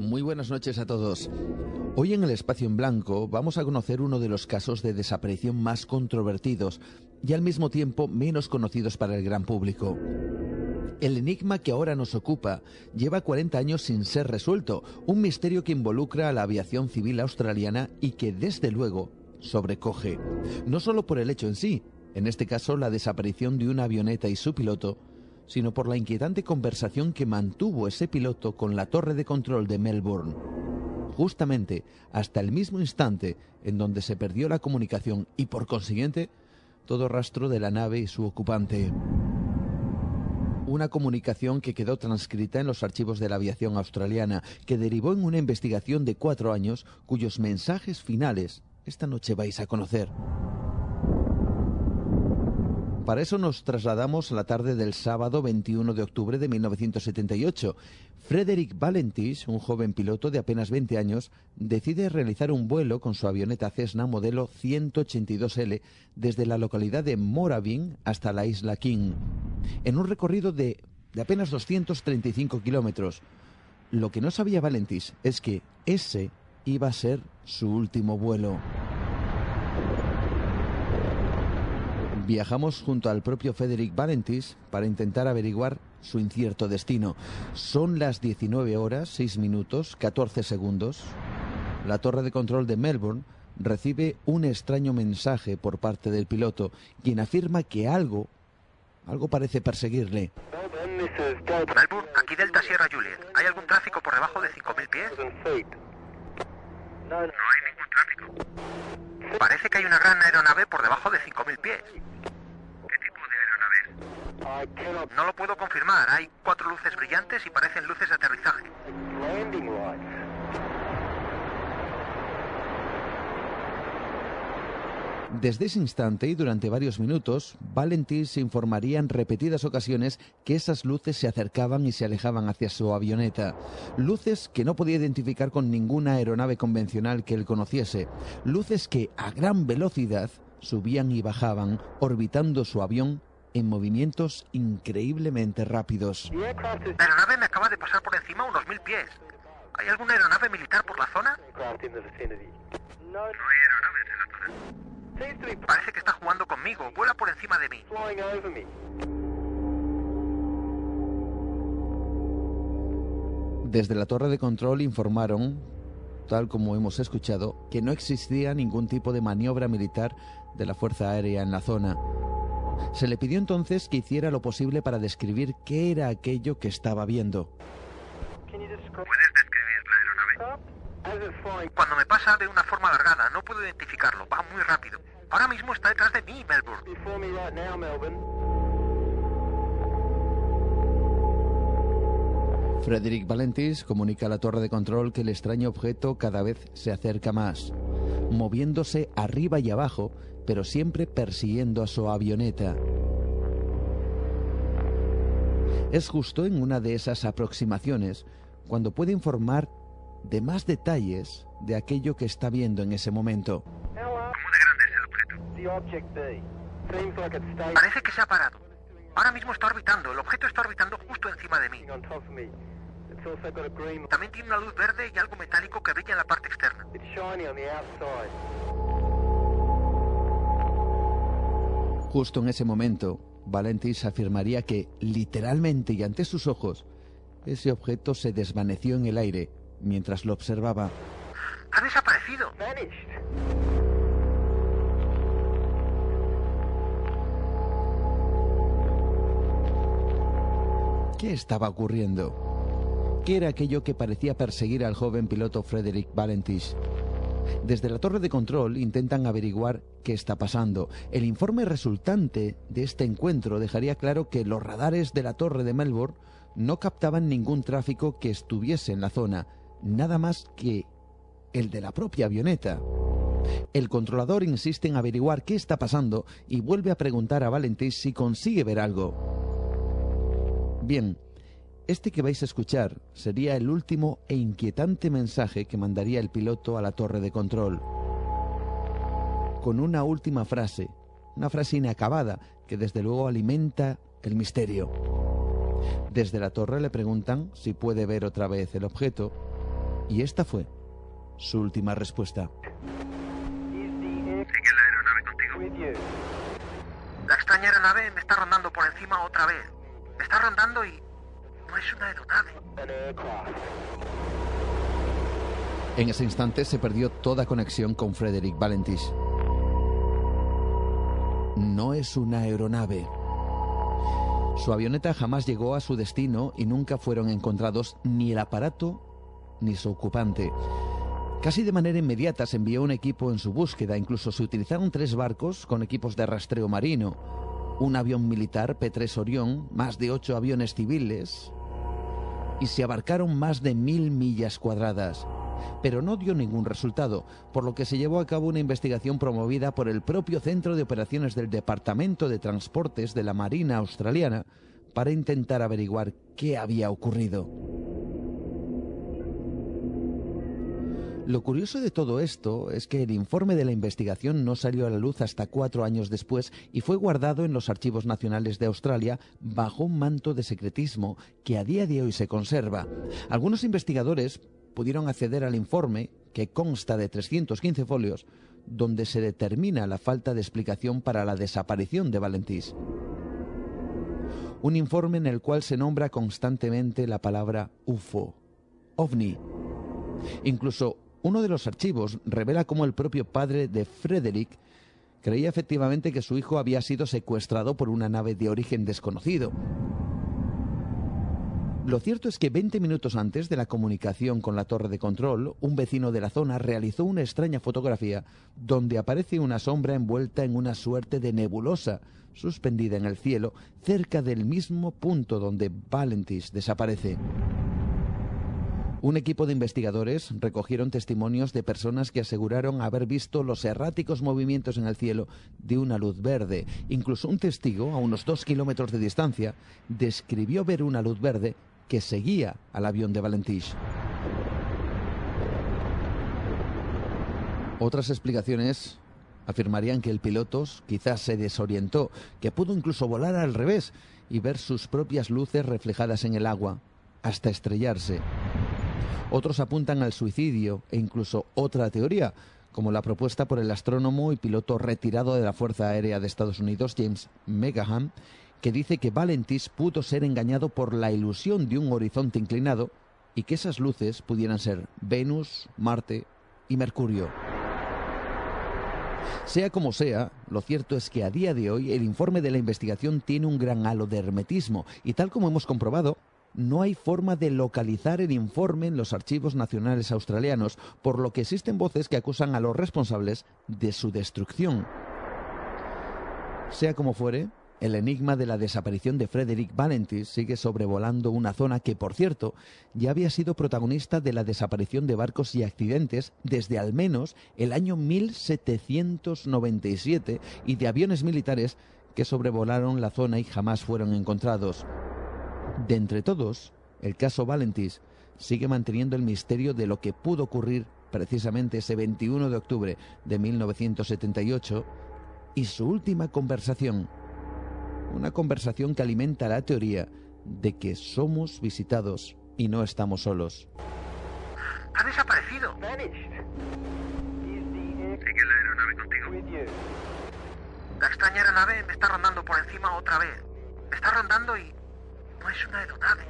Speaker 12: Muy buenas noches a todos. Hoy en el Espacio en Blanco vamos a conocer uno de los casos de desaparición más controvertidos y al mismo tiempo menos conocidos para el gran público. El enigma que ahora nos ocupa lleva 40 años sin ser resuelto, un misterio que involucra a la aviación civil australiana y que desde luego sobrecoge, no solo por el hecho en sí, en este caso la desaparición de una avioneta y su piloto, sino por la inquietante conversación que mantuvo ese piloto con la torre de control de Melbourne, justamente hasta el mismo instante en donde se perdió la comunicación y por consiguiente todo rastro de la nave y su ocupante. Una comunicación que quedó transcrita en los archivos de la aviación australiana, que derivó en una investigación de 4 años, cuyos mensajes finales esta noche vais a conocer. Para eso nos trasladamos a la tarde del sábado 21 de octubre de 1978. Frederick Valentich, un joven piloto de apenas 20 años, decide realizar un vuelo con su avioneta Cessna modelo 182L desde la localidad de Moorabbin hasta la isla King, en un recorrido de apenas 235 kilómetros. Lo que no sabía Valentich es que ese iba a ser su último vuelo. Viajamos junto al propio Frederick Valentich para intentar averiguar su incierto destino. Son las 19 horas, 6 minutos, 14 segundos. La torre de control de Melbourne recibe un extraño mensaje por parte del piloto, quien afirma que algo parece perseguirle.
Speaker 13: Melbourne, aquí Delta Sierra Juliet. ¿Hay algún tráfico por debajo de 5.000 pies? No hay ningún tráfico. Parece que hay una gran aeronave por debajo de 5.000 pies. ¿Qué tipo de aeronave? No lo puedo confirmar. Hay 4 luces brillantes y parecen luces de aterrizaje.
Speaker 12: Desde ese instante y durante varios minutos, Valentich se informaría en repetidas ocasiones que esas luces se acercaban y se alejaban hacia su avioneta. Luces que no podía identificar con ninguna aeronave convencional que él conociese. Luces que a gran velocidad subían y bajaban, orbitando su avión en movimientos increíblemente rápidos.
Speaker 13: La aeronave me acaba de pasar por encima a unos 1.000 pies. ¿Hay alguna aeronave militar por la zona? No hay aeronaves en la zona. Parece que está jugando conmigo. Vuela por encima de mí.
Speaker 12: Desde la torre de control informaron, tal como hemos escuchado, que no existía ningún tipo de maniobra militar de la Fuerza Aérea en la zona. Se le pidió entonces que hiciera lo posible para describir qué era aquello que estaba viendo.
Speaker 13: ¿Puedes describir la aeronave? Cuando me pasa de una forma alargada, no puedo identificarlo. Va muy rápido. Ahora mismo está detrás de mí, Melbourne.
Speaker 12: Frederick Valentich comunica a la torre de control que el extraño objeto cada vez se acerca más, moviéndose arriba y abajo, pero siempre persiguiendo a su avioneta. Es justo en una de esas aproximaciones cuando puede informar de más detalles de aquello que está viendo en ese momento.
Speaker 13: ¿Cómo de grande es el objeto? Parece que se ha parado. Ahora mismo está orbitando. El objeto está orbitando justo encima de mí. También tiene una luz verde y algo metálico que brilla en la parte externa.
Speaker 12: Justo en ese momento, Valentich afirmaría que, literalmente y ante sus ojos, ese objeto se desvaneció en el aire mientras lo observaba.
Speaker 13: ¡Ha desaparecido!
Speaker 12: ¿Qué estaba ocurriendo? ¿Qué era aquello que parecía perseguir al joven piloto Frederick Valentich? Desde la torre de control intentan averiguar qué está pasando. El informe resultante de este encuentro dejaría claro que los radares de la torre de Melbourne no captaban ningún tráfico que estuviese en la zona, nada más que el de la propia avioneta. El controlador insiste en averiguar qué está pasando y vuelve a preguntar a Valentich si consigue ver algo. Bien, este que vais a escuchar sería el último e inquietante mensaje que mandaría el piloto a la torre de control. Con una última frase, una frase inacabada que desde luego alimenta el misterio. Desde la torre le preguntan si puede ver otra vez el objeto Y esta fue su última respuesta.
Speaker 13: ¿Sigue la aeronave contigo? La extraña aeronave me está rondando por encima otra vez. Me está rondando y no es una aeronave.
Speaker 12: En ese instante se perdió toda conexión con Frédéric Valentish. No es una aeronave. Su avioneta jamás llegó a su destino y nunca fueron encontrados ni el aparato ni su ocupante. Casi de manera inmediata se envió un equipo en su búsqueda. Incluso se utilizaron 3 barcos con equipos de rastreo marino, un avión militar P-3 Orión, más de 8 aviones civiles, y se abarcaron más de 1000 millas cuadradas. Pero no dio ningún resultado, por lo que se llevó a cabo una investigación promovida por el propio Centro de Operaciones del Departamento de Transportes de la Marina Australiana para intentar averiguar qué había ocurrido. Lo curioso de todo esto es que el informe de la investigación no salió a la luz hasta 4 años después y fue guardado en los Archivos Nacionales de Australia bajo un manto de secretismo que a día de hoy se conserva. Algunos investigadores pudieron acceder al informe, que consta de 315 folios, donde se determina la falta de explicación para la desaparición de Valentish. Un informe en el cual se nombra constantemente la palabra UFO, OVNI. Incluso uno de los archivos revela cómo el propio padre de Frédéric creía efectivamente que su hijo había sido secuestrado por una nave de origen desconocido. Lo cierto es que 20 minutos antes de la comunicación con la torre de control, un vecino de la zona realizó una extraña fotografía donde aparece una sombra envuelta en una suerte de nebulosa, suspendida en el cielo, cerca del mismo punto donde Valentish desaparece. Un equipo de investigadores recogieron testimonios de personas que aseguraron haber visto los erráticos movimientos en el cielo de una luz verde. Incluso un testigo, a unos 2 kilómetros de distancia, describió ver una luz verde que seguía al avión de Valentish. Otras explicaciones afirmarían que el piloto quizás se desorientó, que pudo incluso volar al revés y ver sus propias luces reflejadas en el agua, hasta estrellarse. Otros apuntan al suicidio e incluso otra teoría, como la propuesta por el astrónomo y piloto retirado de la Fuerza Aérea de Estados Unidos, James Megahan, que dice que Valentish pudo ser engañado por la ilusión de un horizonte inclinado y que esas luces pudieran ser Venus, Marte y Mercurio. Sea como sea, lo cierto es que a día de hoy el informe de la investigación tiene un gran halo de hermetismo y, tal como hemos comprobado, no hay forma de localizar el informe en los archivos nacionales australianos, por lo que existen voces que acusan a los responsables de su destrucción. Sea como fuere, el enigma de la desaparición de Frédéric Valentish sigue sobrevolando una zona que, por cierto, ya había sido protagonista de la desaparición de barcos y accidentes desde al menos el año 1797 y de aviones militares que sobrevolaron la zona y jamás fueron encontrados. De entre todos, el caso Valentish sigue manteniendo el misterio de lo que pudo ocurrir precisamente ese 21 de octubre de 1978 y su última conversación. Una conversación que alimenta la teoría de que somos visitados y no estamos solos.
Speaker 13: ¡Ha desaparecido! ¿Sigue la aeronave contigo? La extraña aeronave me está rondando por encima otra vez. Me está rondando y no es una aeronave.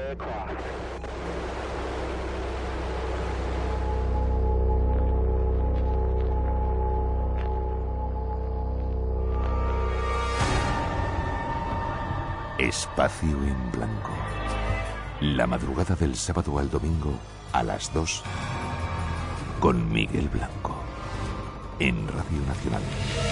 Speaker 7: Espacio en Blanco. La madrugada del sábado al domingo a las 2 con Miguel Blanco en Radio Nacional.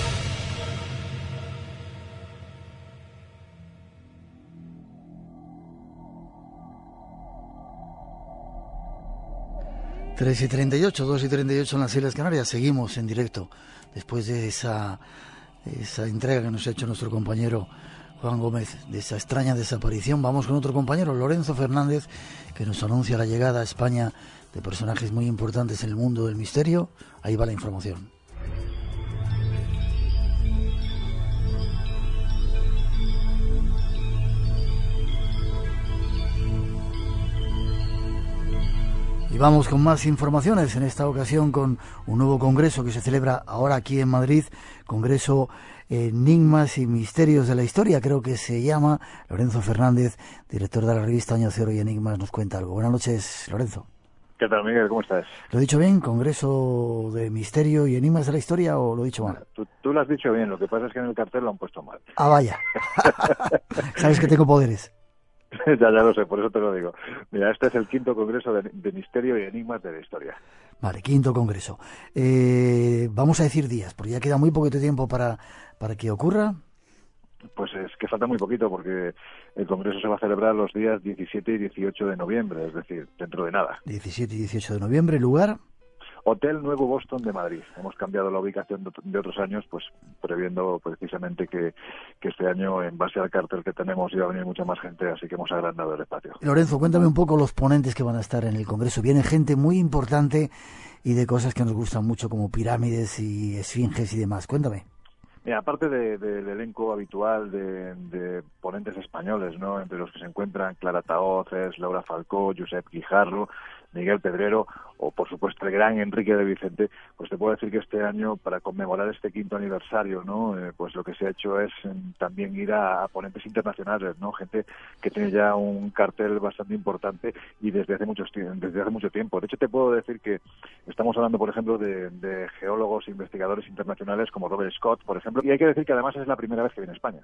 Speaker 2: Tres y 38, 2 y 38 en las Islas Canarias. Seguimos en directo después de esa entrega que nos ha hecho nuestro compañero Juan Gómez, de esa extraña desaparición. Vamos con otro compañero, Lorenzo Fernández, que nos anuncia la llegada a España de personajes muy importantes en el mundo del misterio. Ahí va la información. Y vamos con más informaciones, en esta ocasión con un nuevo congreso que se celebra ahora aquí en Madrid, Congreso Enigmas y Misterios de la Historia, creo que se llama. Lorenzo Fernández, director de la revista Año Cero y Enigmas, nos cuenta algo. Buenas noches, Lorenzo.
Speaker 14: ¿Qué tal, Miguel? ¿Cómo estás?
Speaker 2: ¿Lo he dicho bien? ¿Congreso de Misterio y Enigmas de la Historia o lo he dicho mal?
Speaker 14: Tú lo has dicho bien, lo que pasa es que en el cartel lo han puesto mal.
Speaker 2: Ah, vaya. Sabes que tengo poderes.
Speaker 14: Ya lo sé, por eso te lo digo. Mira, este es el 5º Congreso de Misterio y Enigmas de la Historia.
Speaker 2: Vale, 5º Congreso. Vamos a decir días, porque ya queda muy poquito tiempo para que ocurra.
Speaker 14: Pues es que falta muy poquito, porque el Congreso se va a celebrar los días 17 y 18 de noviembre, es decir, dentro de nada. 17 y 18 de noviembre, ¿lugar? Hotel Nuevo Boston de Madrid. Hemos cambiado la ubicación de otros años, pues previendo precisamente que este año, en base al cartel que tenemos, iba a venir mucha más gente, así que hemos agrandado el espacio.
Speaker 2: Lorenzo, cuéntame un poco los ponentes que van a estar en el Congreso. Viene gente muy importante y de cosas que nos gustan mucho, como pirámides y esfinges y demás. Cuéntame.
Speaker 14: Mira, aparte del elenco habitual de ponentes españoles, ¿no?, entre los que se encuentran Clara Tahoces, Laura Falcó, Josep Guijarro, Miguel Pedrero o, por supuesto, el gran Enrique de Vicente, pues te puedo decir que este año, para conmemorar este 5º aniversario, ¿no?, pues lo que se ha hecho es también ir a ponentes internacionales, ¿no?, gente que tiene ya un cartel bastante importante y desde hace mucho tiempo. De hecho, te puedo decir que estamos hablando, por ejemplo, de geólogos e investigadores internacionales como Robert Scott, por ejemplo, y hay que decir que además es la primera vez que viene a España.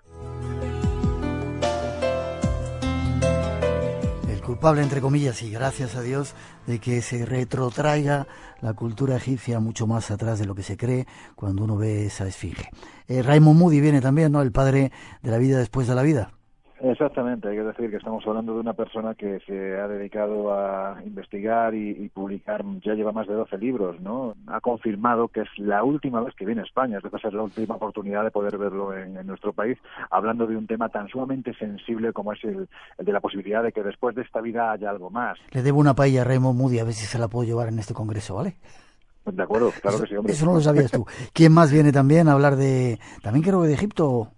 Speaker 2: Culpable, entre comillas, y gracias a Dios, de que se retrotraiga la cultura egipcia mucho más atrás de lo que se cree cuando uno ve esa esfinge. Raymond Moody viene también, ¿no?, el padre de la vida después de la vida.
Speaker 14: Exactamente, hay que decir que estamos hablando de una persona que se ha dedicado a investigar y publicar, ya lleva más de 12 libros, ¿no? Ha confirmado que es la última vez que viene a España, es decir, es la última oportunidad de poder verlo en nuestro país, hablando de un tema tan sumamente sensible como es el de la posibilidad de que después de esta vida haya algo más.
Speaker 2: Le debo una paella a Raymond Moody, a ver si se la puedo llevar en este congreso, ¿vale?
Speaker 14: De acuerdo, claro que sí, hombre.
Speaker 2: Eso no lo sabías tú. ¿Quién más viene también a hablar también creo que de Egipto?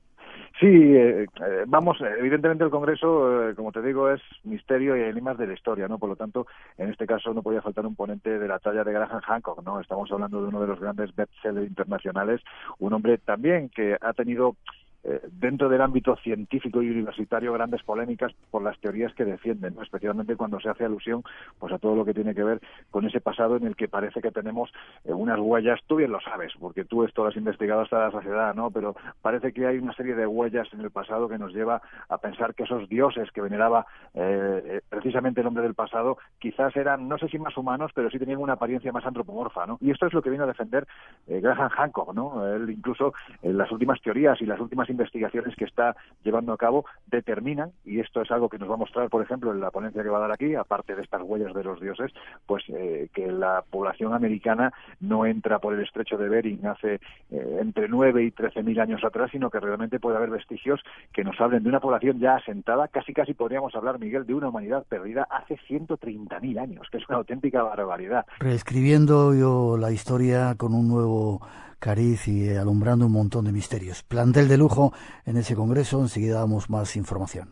Speaker 14: Sí, vamos, evidentemente el Congreso, como te digo, es misterio y enigmas de la historia, ¿no? Por lo tanto, en este caso no podía faltar un ponente de la talla de Graham Hancock, ¿no? Estamos hablando de uno de los grandes bestsellers internacionales, un hombre también que ha tenido dentro del ámbito científico y universitario grandes polémicas por las teorías que defienden, ¿no?, especialmente cuando se hace alusión pues a todo lo que tiene que ver con ese pasado en el que parece que tenemos unas huellas. Tú bien lo sabes, porque tú esto lo has investigado hasta la saciedad, ¿no?, pero parece que hay una serie de huellas en el pasado que nos lleva a pensar que esos dioses que veneraba precisamente el hombre del pasado quizás eran, no sé si más humanos, pero sí tenían una apariencia más antropomorfa, ¿no? Y esto es lo que vino a defender Graham Hancock, ¿no? Él incluso en las últimas teorías y las últimas investigaciones que está llevando a cabo determinan, y esto es algo que nos va a mostrar, por ejemplo, en la ponencia que va a dar aquí, aparte de estas huellas de los dioses, pues que la población americana no entra por el estrecho de Bering hace entre 9 y 13.000 años atrás, sino que realmente puede haber vestigios que nos hablen de una población ya asentada, casi podríamos hablar, Miguel, de una humanidad perdida hace 130.000 años, que es una auténtica barbaridad.
Speaker 2: Reescribiendo yo la historia con un nuevo cariz y alumbrando un montón de misterios. Plantel de lujo en ese congreso, enseguida damos más información.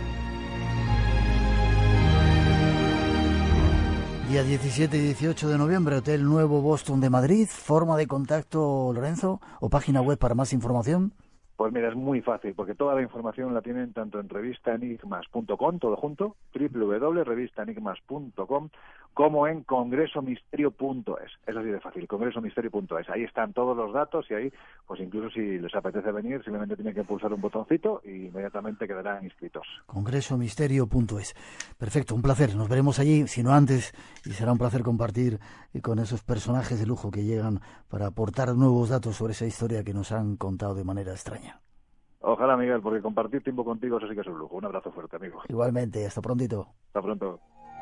Speaker 2: Día 17 y 18 de noviembre, Hotel Nuevo Boston de Madrid. ¿Forma de contacto, Lorenzo, o página web para más información?
Speaker 14: Pues mira, es muy fácil, porque toda la información la tienen tanto en revistaenigmas.com, todo junto, www.revistaenigmas.com, como en congresomisterio.es. Es así de fácil, congresomisterio.es. Ahí están todos los datos y ahí, pues incluso si les apetece venir, simplemente tienen que pulsar un botoncito y inmediatamente quedarán inscritos.
Speaker 2: Congresomisterio.es. Perfecto, un placer. Nos veremos allí, si no antes, y será un placer compartir con esos personajes de lujo que llegan para aportar nuevos datos sobre esa historia que nos han contado de manera extraña.
Speaker 14: Ojalá, Miguel, porque compartir tiempo contigo eso sí que es un lujo. Un abrazo fuerte, amigo.
Speaker 2: Igualmente, hasta prontito.
Speaker 14: Hasta pronto.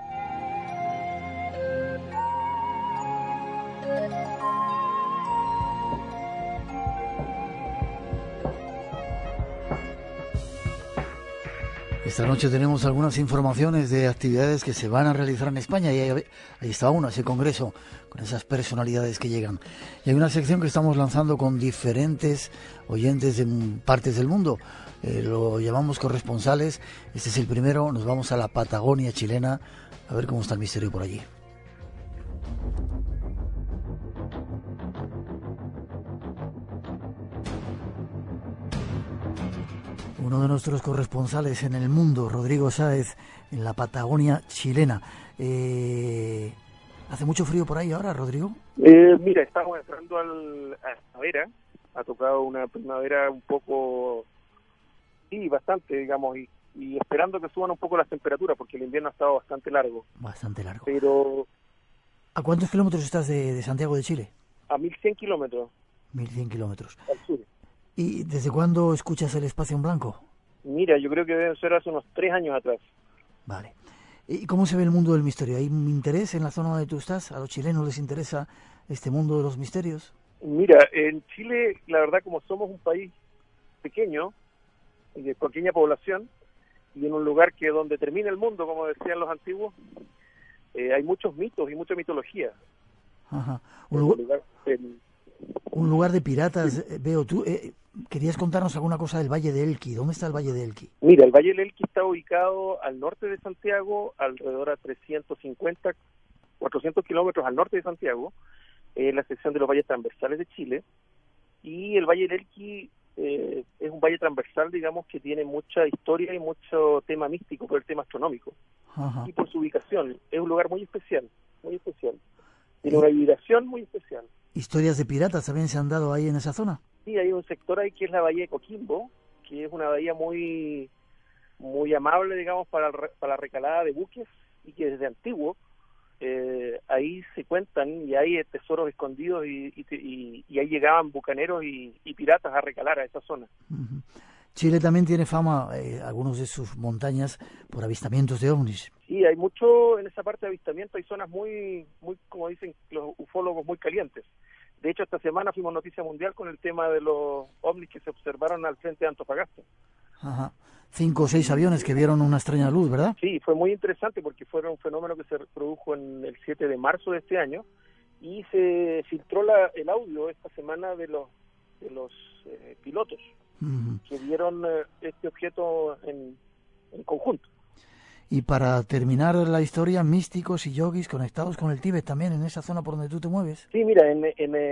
Speaker 2: Esta noche tenemos algunas informaciones de actividades que se van a realizar en España y ahí está uno, ese congreso con esas personalidades que llegan. Y hay una sección que estamos lanzando con diferentes oyentes de partes del mundo. Lo llamamos corresponsales. Este es el primero. Nos vamos a la Patagonia chilena a ver cómo está el misterio por allí. Uno de nuestros corresponsales en el mundo, Rodrigo Sáez, en la Patagonia chilena. ¿Hace mucho frío por ahí ahora, Rodrigo?
Speaker 15: Mira, estamos entrando a la primavera. Ha tocado una primavera un poco, sí, bastante, digamos, y esperando que suban un poco las temperaturas, porque el invierno ha estado bastante largo.
Speaker 2: Bastante largo.
Speaker 15: Pero
Speaker 2: ¿a cuántos kilómetros estás de Santiago de Chile?
Speaker 15: A 1.100 kilómetros.
Speaker 2: 1.100 kilómetros.
Speaker 15: Al sur.
Speaker 2: ¿Y desde cuándo escuchas el Espacio en Blanco?
Speaker 15: Mira, yo creo que deben ser hace unos 3 años atrás.
Speaker 2: Vale. ¿Y cómo se ve el mundo del misterio? ¿Hay un interés en la zona donde tú estás? ¿A los chilenos les interesa este mundo de los misterios?
Speaker 15: Mira, en Chile, la verdad, como somos un país pequeño, y de pequeña población, y en un lugar que donde termina el mundo, como decían los antiguos, hay muchos mitos y mucha mitología.
Speaker 2: Ajá. Un lugar de piratas, veo. Tú querías contarnos alguna cosa del Valle de Elqui. ¿Dónde está el Valle de Elqui?
Speaker 15: Mira, el Valle del Elqui está ubicado al norte de Santiago, alrededor a 350, 400 kilómetros al norte de Santiago, la sección de los valles transversales de Chile. Y el Valle del Elqui es un valle transversal, digamos, que tiene mucha historia y mucho tema místico por el tema astronómico.
Speaker 2: Ajá.
Speaker 15: Y por su ubicación. Es un lugar muy especial, muy especial. Tiene una vibración muy especial.
Speaker 2: ¿Historias de piratas también se han dado ahí en esa zona?
Speaker 15: Sí, hay un sector ahí que es la bahía de Coquimbo, que es una bahía muy amable, digamos, para la recalada de buques, y que desde antiguo ahí se cuentan y hay tesoros escondidos y ahí llegaban bucaneros y piratas a recalar a esa zona.
Speaker 2: Uh-huh. Chile también tiene fama, algunos de sus montañas, por avistamientos de ovnis.
Speaker 15: Sí, hay mucho en esa parte de avistamiento, hay zonas muy, como dicen los ufólogos, muy calientes. De hecho, esta semana fuimos noticia mundial con el tema de los ovnis que se observaron al frente de Antofagasta.
Speaker 2: Ajá. 5 o 6 aviones que vieron una extraña luz, ¿verdad?
Speaker 15: Sí, fue muy interesante porque fue un fenómeno que se produjo en el 7 de marzo de este año y se filtró el audio esta semana de los pilotos que vieron este objeto en conjunto.
Speaker 2: Y para terminar la historia, místicos y yogis conectados con el Tíbet también en esa zona por donde tú te mueves.
Speaker 15: Sí, mira, en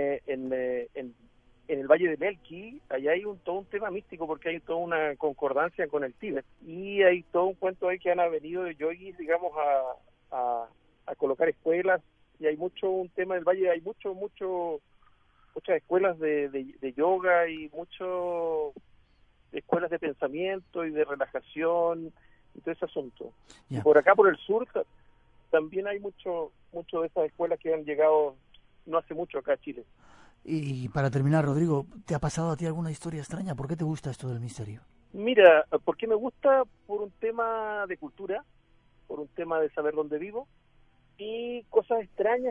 Speaker 15: el Valle de Elqui, allá hay todo un tema místico porque hay toda una concordancia con el Tíbet y hay todo un cuento ahí que han venido de yogis, digamos, a colocar escuelas, y hay un tema del Valle, hay muchas escuelas de yoga y escuelas de pensamiento y de relajación y todo ese asunto.
Speaker 2: Yeah.
Speaker 15: Y por acá, por el sur, también hay mucho de esas escuelas que han llegado no hace mucho acá a Chile.
Speaker 2: Y para terminar, Rodrigo, ¿te ha pasado a ti alguna historia extraña? ¿Por qué te gusta esto del misterio?
Speaker 15: Mira, ¿por qué me gusta? Por un tema de cultura, por un tema de saber dónde vivo, y cosas extrañas,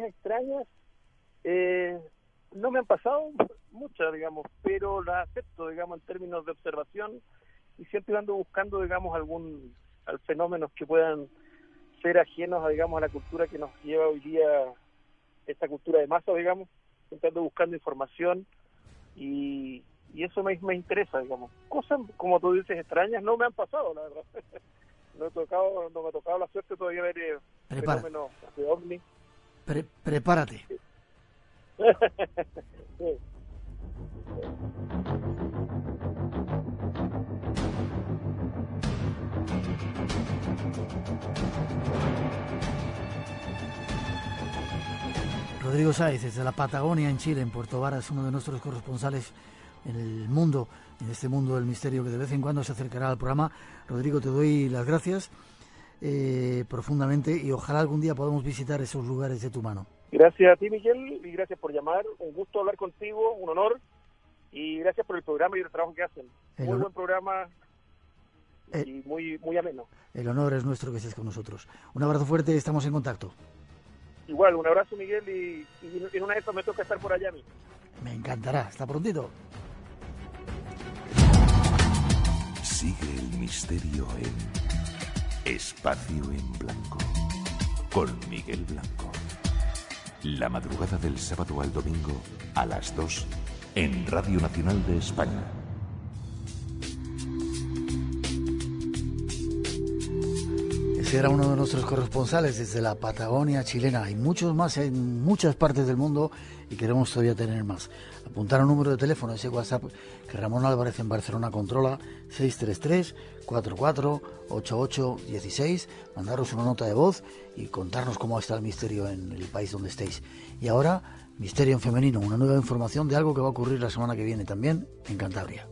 Speaker 15: no me han pasado muchas, digamos, pero las acepto, digamos, en términos de observación, y siempre ando buscando, digamos, fenómenos que puedan ser ajenos a, digamos, a la cultura que nos lleva hoy día, esta cultura de masa, digamos, siempre ando buscando información y eso me interesa, digamos. Cosas, como tú dices, extrañas no me han pasado, la verdad. No me ha tocado la suerte todavía de ver fenómenos de ovni.
Speaker 2: Prepárate.
Speaker 15: Sí.
Speaker 2: Rodrigo Sáez, desde la Patagonia en Chile, en Puerto Varas, uno de nuestros corresponsales en el mundo, en este mundo del misterio que de vez en cuando se acercará al programa. Rodrigo, te doy las gracias profundamente y ojalá algún día podamos visitar esos lugares de tu mano.
Speaker 15: Gracias a ti, Miguel, y gracias por llamar. Un gusto hablar contigo, un honor, y gracias por el programa y el trabajo que hacen. Muy buen programa y muy ameno.
Speaker 2: El honor es nuestro que estés con nosotros. Un abrazo fuerte, estamos en contacto.
Speaker 15: Igual, un abrazo, Miguel, y en una de estas me toca estar por allá a mí.
Speaker 2: Me encantará, hasta prontito.
Speaker 7: Sigue el misterio en Espacio en Blanco, con Miguel Blanco. La madrugada del sábado al domingo a las 2 en Radio Nacional de España.
Speaker 2: era uno de nuestros corresponsales desde la Patagonia chilena. Hay muchos más en muchas partes del mundo y queremos todavía tener más. Apuntar un número de teléfono, ese WhatsApp que Ramón Álvarez en Barcelona controla, 633-44-88-16. Mandaros una nota de voz y contarnos cómo está el misterio en el país donde estéis. Y ahora, Misterio en Femenino, una nueva información de algo que va a ocurrir la semana que viene también en Cantabria.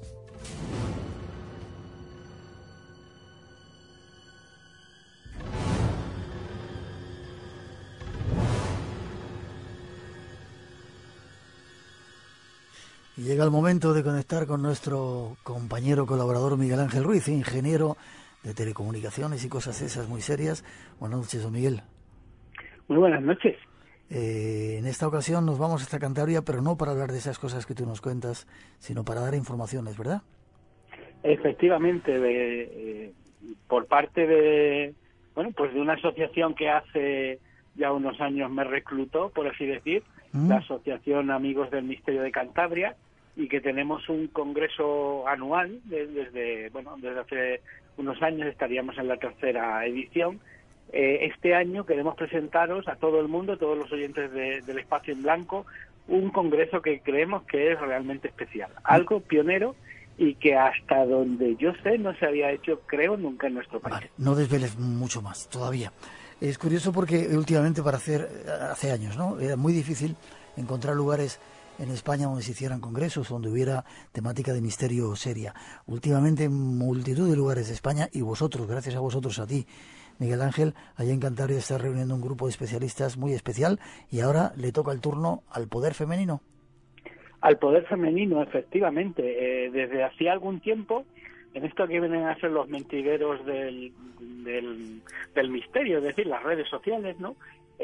Speaker 2: Y llega el momento de conectar con nuestro compañero colaborador Miguel Ángel Ruiz, ingeniero de telecomunicaciones y cosas esas muy serias. Buenas noches, don Miguel.
Speaker 16: Muy buenas noches.
Speaker 2: En esta ocasión nos vamos hasta Cantabria, pero no para hablar de esas cosas que tú nos cuentas, sino para dar informaciones, ¿verdad?
Speaker 16: Efectivamente, por parte de una asociación que hace ya unos años me reclutó, por así decir, la Asociación Amigos del Misterio de Cantabria, y que tenemos un congreso anual desde hace unos años, estaríamos en la 3ª edición. Este año queremos presentaros a todo el mundo, todos los oyentes del Espacio en Blanco, un congreso que creemos que es realmente especial, algo pionero y que hasta donde yo sé no se había hecho, creo, nunca en nuestro país.
Speaker 2: Vale, no desveles mucho más todavía. Es curioso porque últimamente hace años, ¿no? Era muy difícil encontrar lugares en España donde se hicieran congresos, donde hubiera temática de misterio seria. Últimamente en multitud de lugares de España, y vosotros, gracias a vosotros, a ti, Miguel Ángel, allá en Cantabria está reuniendo un grupo de especialistas muy especial, y ahora le toca el turno al poder femenino.
Speaker 16: Al poder femenino, efectivamente. Desde hacía algún tiempo, en esto que vienen a ser los mentideros del misterio, es decir, las redes sociales, ¿no?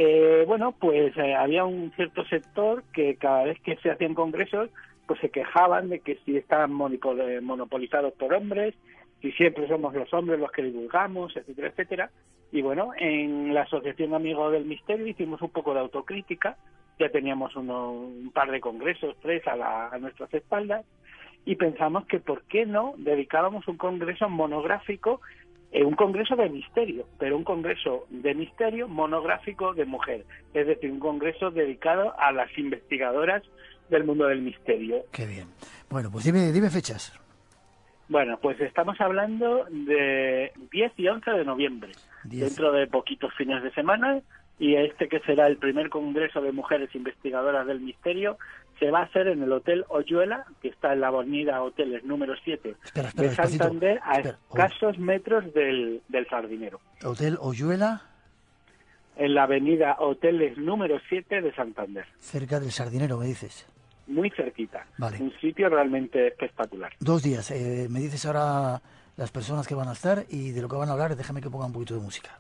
Speaker 16: Había un cierto sector que cada vez que se hacían congresos, pues se quejaban de que si estaban monopolizados por hombres, si siempre somos los hombres los que divulgamos, etcétera, etcétera. Y bueno, en la Asociación Amigos del Misterio hicimos un poco de autocrítica, ya teníamos un par de congresos, 3 a nuestras espaldas, y pensamos que por qué no dedicábamos un congreso monográfico, un congreso de misterio, pero un congreso de misterio monográfico de mujer, es decir, un congreso dedicado a las investigadoras del mundo del misterio.
Speaker 2: Qué bien. Bueno, pues dime fechas.
Speaker 16: Bueno, pues estamos hablando de 10 y 11 de noviembre, dentro de poquitos fines de semana, y que será el primer congreso de mujeres investigadoras del misterio, se va a hacer en el Hotel Oyuela, que está en la avenida Hoteles número 7 de Santander, a escasos metros del Sardinero.
Speaker 2: ¿Hotel Oyuela?
Speaker 16: En la avenida Hoteles número 7 de Santander.
Speaker 2: Cerca del Sardinero, me dices.
Speaker 16: Muy cerquita.
Speaker 2: Vale.
Speaker 16: Un sitio realmente espectacular.
Speaker 2: 2 días. Me dices ahora las personas que van a estar y de lo que van a hablar. Déjame que ponga un poquito de música.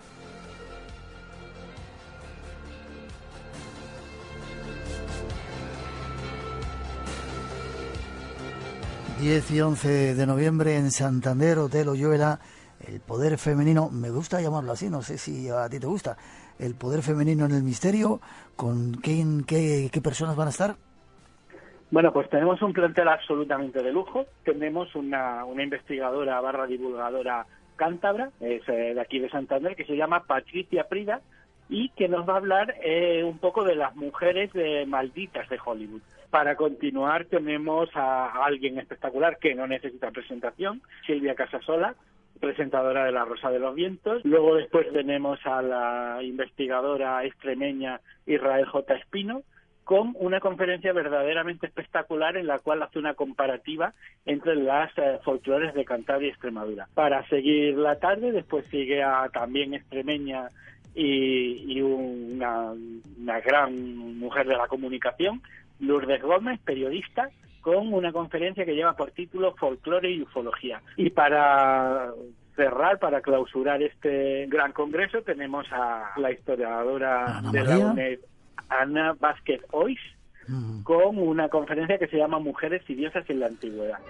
Speaker 2: ...10 y 11 de noviembre en Santander, Hotel Oyuela, el poder femenino, me gusta llamarlo así, no sé si a ti te gusta, el poder femenino en el misterio. ¿Con qué personas van a estar?
Speaker 16: Bueno, pues tenemos un plantel absolutamente de lujo. Tenemos una investigadora / divulgadora cántabra, es de aquí de Santander, que se llama Patricia Prida, y que nos va a hablar un poco de las mujeres malditas de Hollywood. Para continuar tenemos a alguien espectacular que no necesita presentación, Silvia Casasola, presentadora de La Rosa de los Vientos. Luego después tenemos a la investigadora extremeña Israel J. Espino, con una conferencia verdaderamente espectacular en la cual hace una comparativa entre las folclores de Cantabria y Extremadura. Para seguir la tarde, después sigue a también extremeña y una gran mujer de la comunicación, Lourdes Gómez, periodista, con una conferencia que lleva por título Folclore y Ufología. Y para cerrar, para clausurar este gran congreso, tenemos a la historiadora de la UNED, Ana Vázquez Ois, con una conferencia que se llama Mujeres y Diosas en la Antigüedad.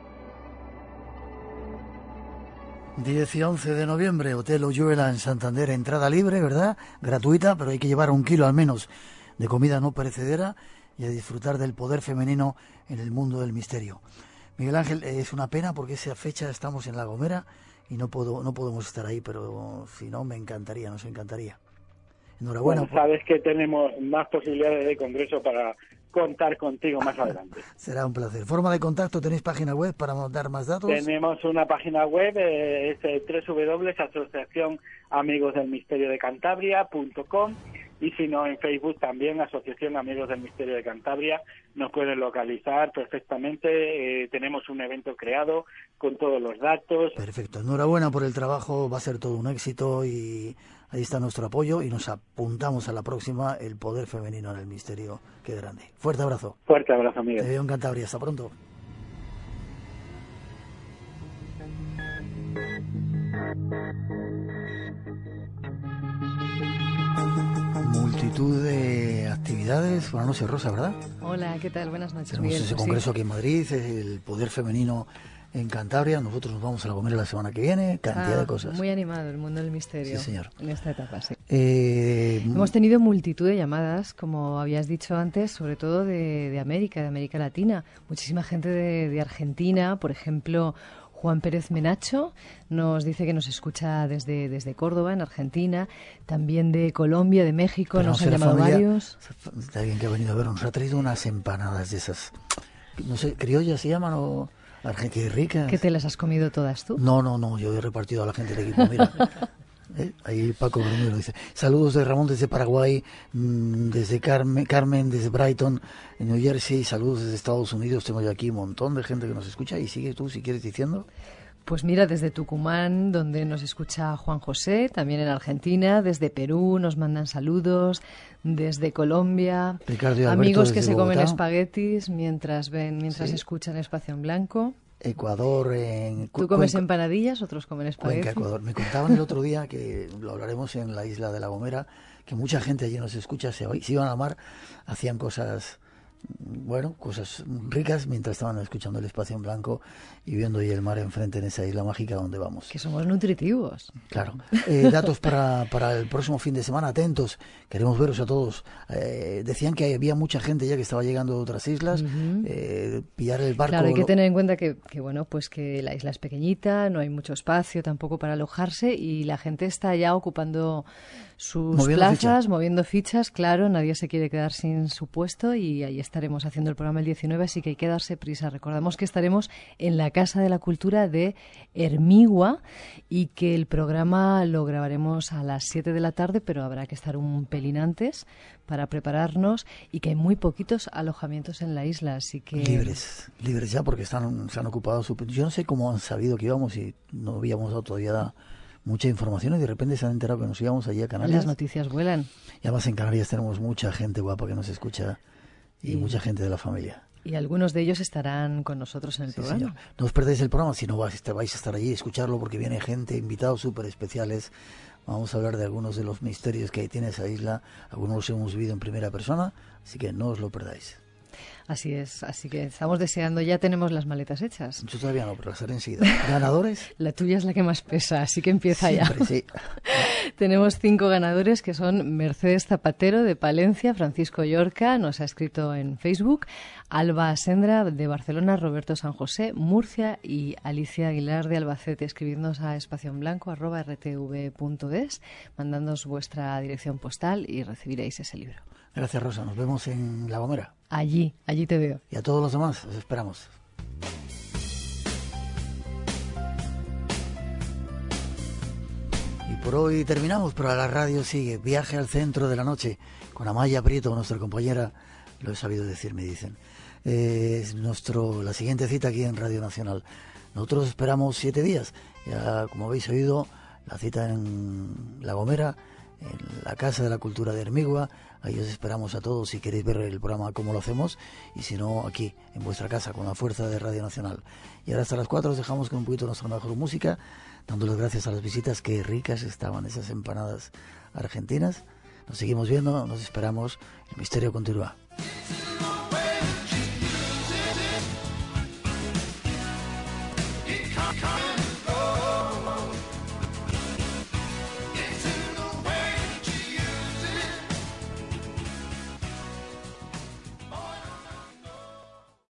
Speaker 2: 10 y 11 de noviembre, Hotel Oyuela en Santander, entrada libre, ¿verdad? Gratuita, pero hay que llevar 1 kilo al menos de comida no perecedera y a disfrutar del poder femenino en el mundo del misterio. Miguel Ángel, es una pena porque esa fecha estamos en La Gomera y no podemos estar ahí, pero si no, me encantaría, nos encantaría. Enhorabuena.
Speaker 16: Bueno, sabes que tenemos más posibilidades de congreso para contar contigo más adelante.
Speaker 2: Será un placer. ¿Forma de contacto? ¿Tenéis página web para dar más datos?
Speaker 16: Tenemos una página web, es www.asociacionamigosdelmisteriodecantabria.com, y si no, en Facebook también, Asociación Amigos del Misterio de Cantabria, nos pueden localizar perfectamente. Tenemos un evento creado con todos los datos.
Speaker 2: Perfecto. Enhorabuena por el trabajo, va a ser todo un éxito y ahí está nuestro apoyo y nos apuntamos a la próxima, el poder femenino en el misterio. Qué grande. Fuerte abrazo.
Speaker 16: Fuerte abrazo, Miguel.
Speaker 2: Te veo en Cantabria. Hasta pronto. Multitud de actividades. Buenas noches, Rosa, ¿verdad?
Speaker 3: Hola, ¿qué tal? Buenas noches,
Speaker 2: Tenemos
Speaker 3: Miguel.
Speaker 2: ese congreso aquí en Madrid, el poder femenino en Cantabria. Nosotros nos vamos a La Gomera la semana que viene. Cantidad de cosas.
Speaker 3: Muy animado el mundo del misterio.
Speaker 2: Sí, señor.
Speaker 3: En esta etapa, sí. Hemos tenido multitud de llamadas, como habías dicho antes, sobre todo de América Latina. Muchísima gente de Argentina, por ejemplo. Juan Pérez Menacho nos dice que nos escucha desde Córdoba, en Argentina, también de Colombia, de México,
Speaker 2: pero
Speaker 3: nos han llamado varios.
Speaker 2: De alguien que ha venido a ver, nos ha traído unas empanadas de esas, no sé, criollas se llaman o argentinas ricas.
Speaker 3: ¿Que te las has comido todas tú?
Speaker 2: No, yo he repartido a la gente del equipo, mira. Ahí Paco Brunero dice, saludos de Ramón desde Paraguay, desde Carmen desde Brighton, en New Jersey, saludos desde Estados Unidos. Tengo yo aquí un montón de gente que nos escucha. Y sigue tú, si quieres, diciendo.
Speaker 3: Pues mira, desde Tucumán, donde nos escucha Juan José, también en Argentina, desde Perú nos mandan saludos, desde Colombia,
Speaker 2: Ricardo y
Speaker 3: amigos
Speaker 2: Alberto
Speaker 3: que se
Speaker 2: Bogotá.
Speaker 3: comen espaguetis mientras sí. Escuchan Espacio en Blanco.
Speaker 2: Ecuador,
Speaker 3: Tú comes empanadillas, otros comen espaguetis.
Speaker 2: Cuenca, Ecuador. Me contaban el otro día, que lo hablaremos en la isla de La Gomera, que mucha gente allí nos escucha, se iban al mar, hacían cosas ricas mientras estaban escuchando el Espacio en Blanco y viendo ahí el mar enfrente en esa isla mágica donde vamos.
Speaker 3: Que somos nutritivos.
Speaker 2: Claro. Datos para el próximo fin de semana, atentos, queremos veros a todos. Decían que había mucha gente ya que estaba llegando de otras islas, pillar el barco.
Speaker 3: Claro, hay que tener en cuenta que la isla es pequeñita, no hay mucho espacio tampoco para alojarse y la gente está ya ocupando sus plazas, moviendo fichas, claro, nadie se quiere quedar sin su puesto y ahí estaremos haciendo el programa el 19, así que hay que darse prisa. Recordamos que estaremos en la Casa de la Cultura de Hermigua y que el programa lo grabaremos a las 7 de la tarde, pero habrá que estar un pelín antes para prepararnos y que hay muy poquitos alojamientos en la isla, así que...
Speaker 2: Libres ya porque se han ocupado yo no sé cómo han sabido que íbamos y no habíamos dado todavía mucha información y de repente se han enterado que nos íbamos allí a Canarias.
Speaker 3: Las noticias vuelan.
Speaker 2: Y además en Canarias tenemos mucha gente guapa que nos escucha y mucha gente de la familia.
Speaker 3: Y algunos de ellos estarán con nosotros en el programa. Señor.
Speaker 2: No os perdáis el programa, si no vais a estar allí y escucharlo porque viene gente, invitados súper especiales. Vamos a hablar de algunos de los misterios que tiene esa isla. Algunos los hemos vivido en primera persona, así que no os lo perdáis.
Speaker 3: Así es, así que estamos deseando, ya tenemos las maletas hechas.
Speaker 2: Yo todavía no, pero las haré enseguida. ¿Ganadores?
Speaker 3: La tuya es la que más pesa, así que empieza
Speaker 2: siempre,
Speaker 3: ya.
Speaker 2: Sí.
Speaker 3: Tenemos 5 ganadores que son Mercedes Zapatero de Palencia, Francisco Llorca, nos ha escrito en Facebook, Alba Sendra de Barcelona, Roberto San José, Murcia y Alicia Aguilar de Albacete. Escribidnos a espacioenblanco@rtv.es, mandándonos vuestra dirección postal y recibiréis ese libro.
Speaker 2: Gracias, Rosa. Nos vemos en La Gomera.
Speaker 3: Allí te veo.
Speaker 2: Y a todos los demás, os esperamos. Y por hoy terminamos, pero la radio sigue. Viaje al centro de la noche con Amaya Prieto, nuestra compañera. Lo he sabido decir, me dicen. Es la siguiente cita aquí en Radio Nacional. Nosotros esperamos 7 días. Ya, como habéis oído, la cita en La Gomera, en la Casa de la Cultura de Hermigua. Ahí os esperamos a todos si queréis ver el programa cómo lo hacemos y si no, aquí en vuestra casa con la fuerza de Radio Nacional. Y ahora hasta las 4 os dejamos con un poquito nuestra mejor música, dándoles gracias a las visitas. Qué ricas estaban esas empanadas argentinas. Nos seguimos viendo, nos esperamos. El misterio continúa.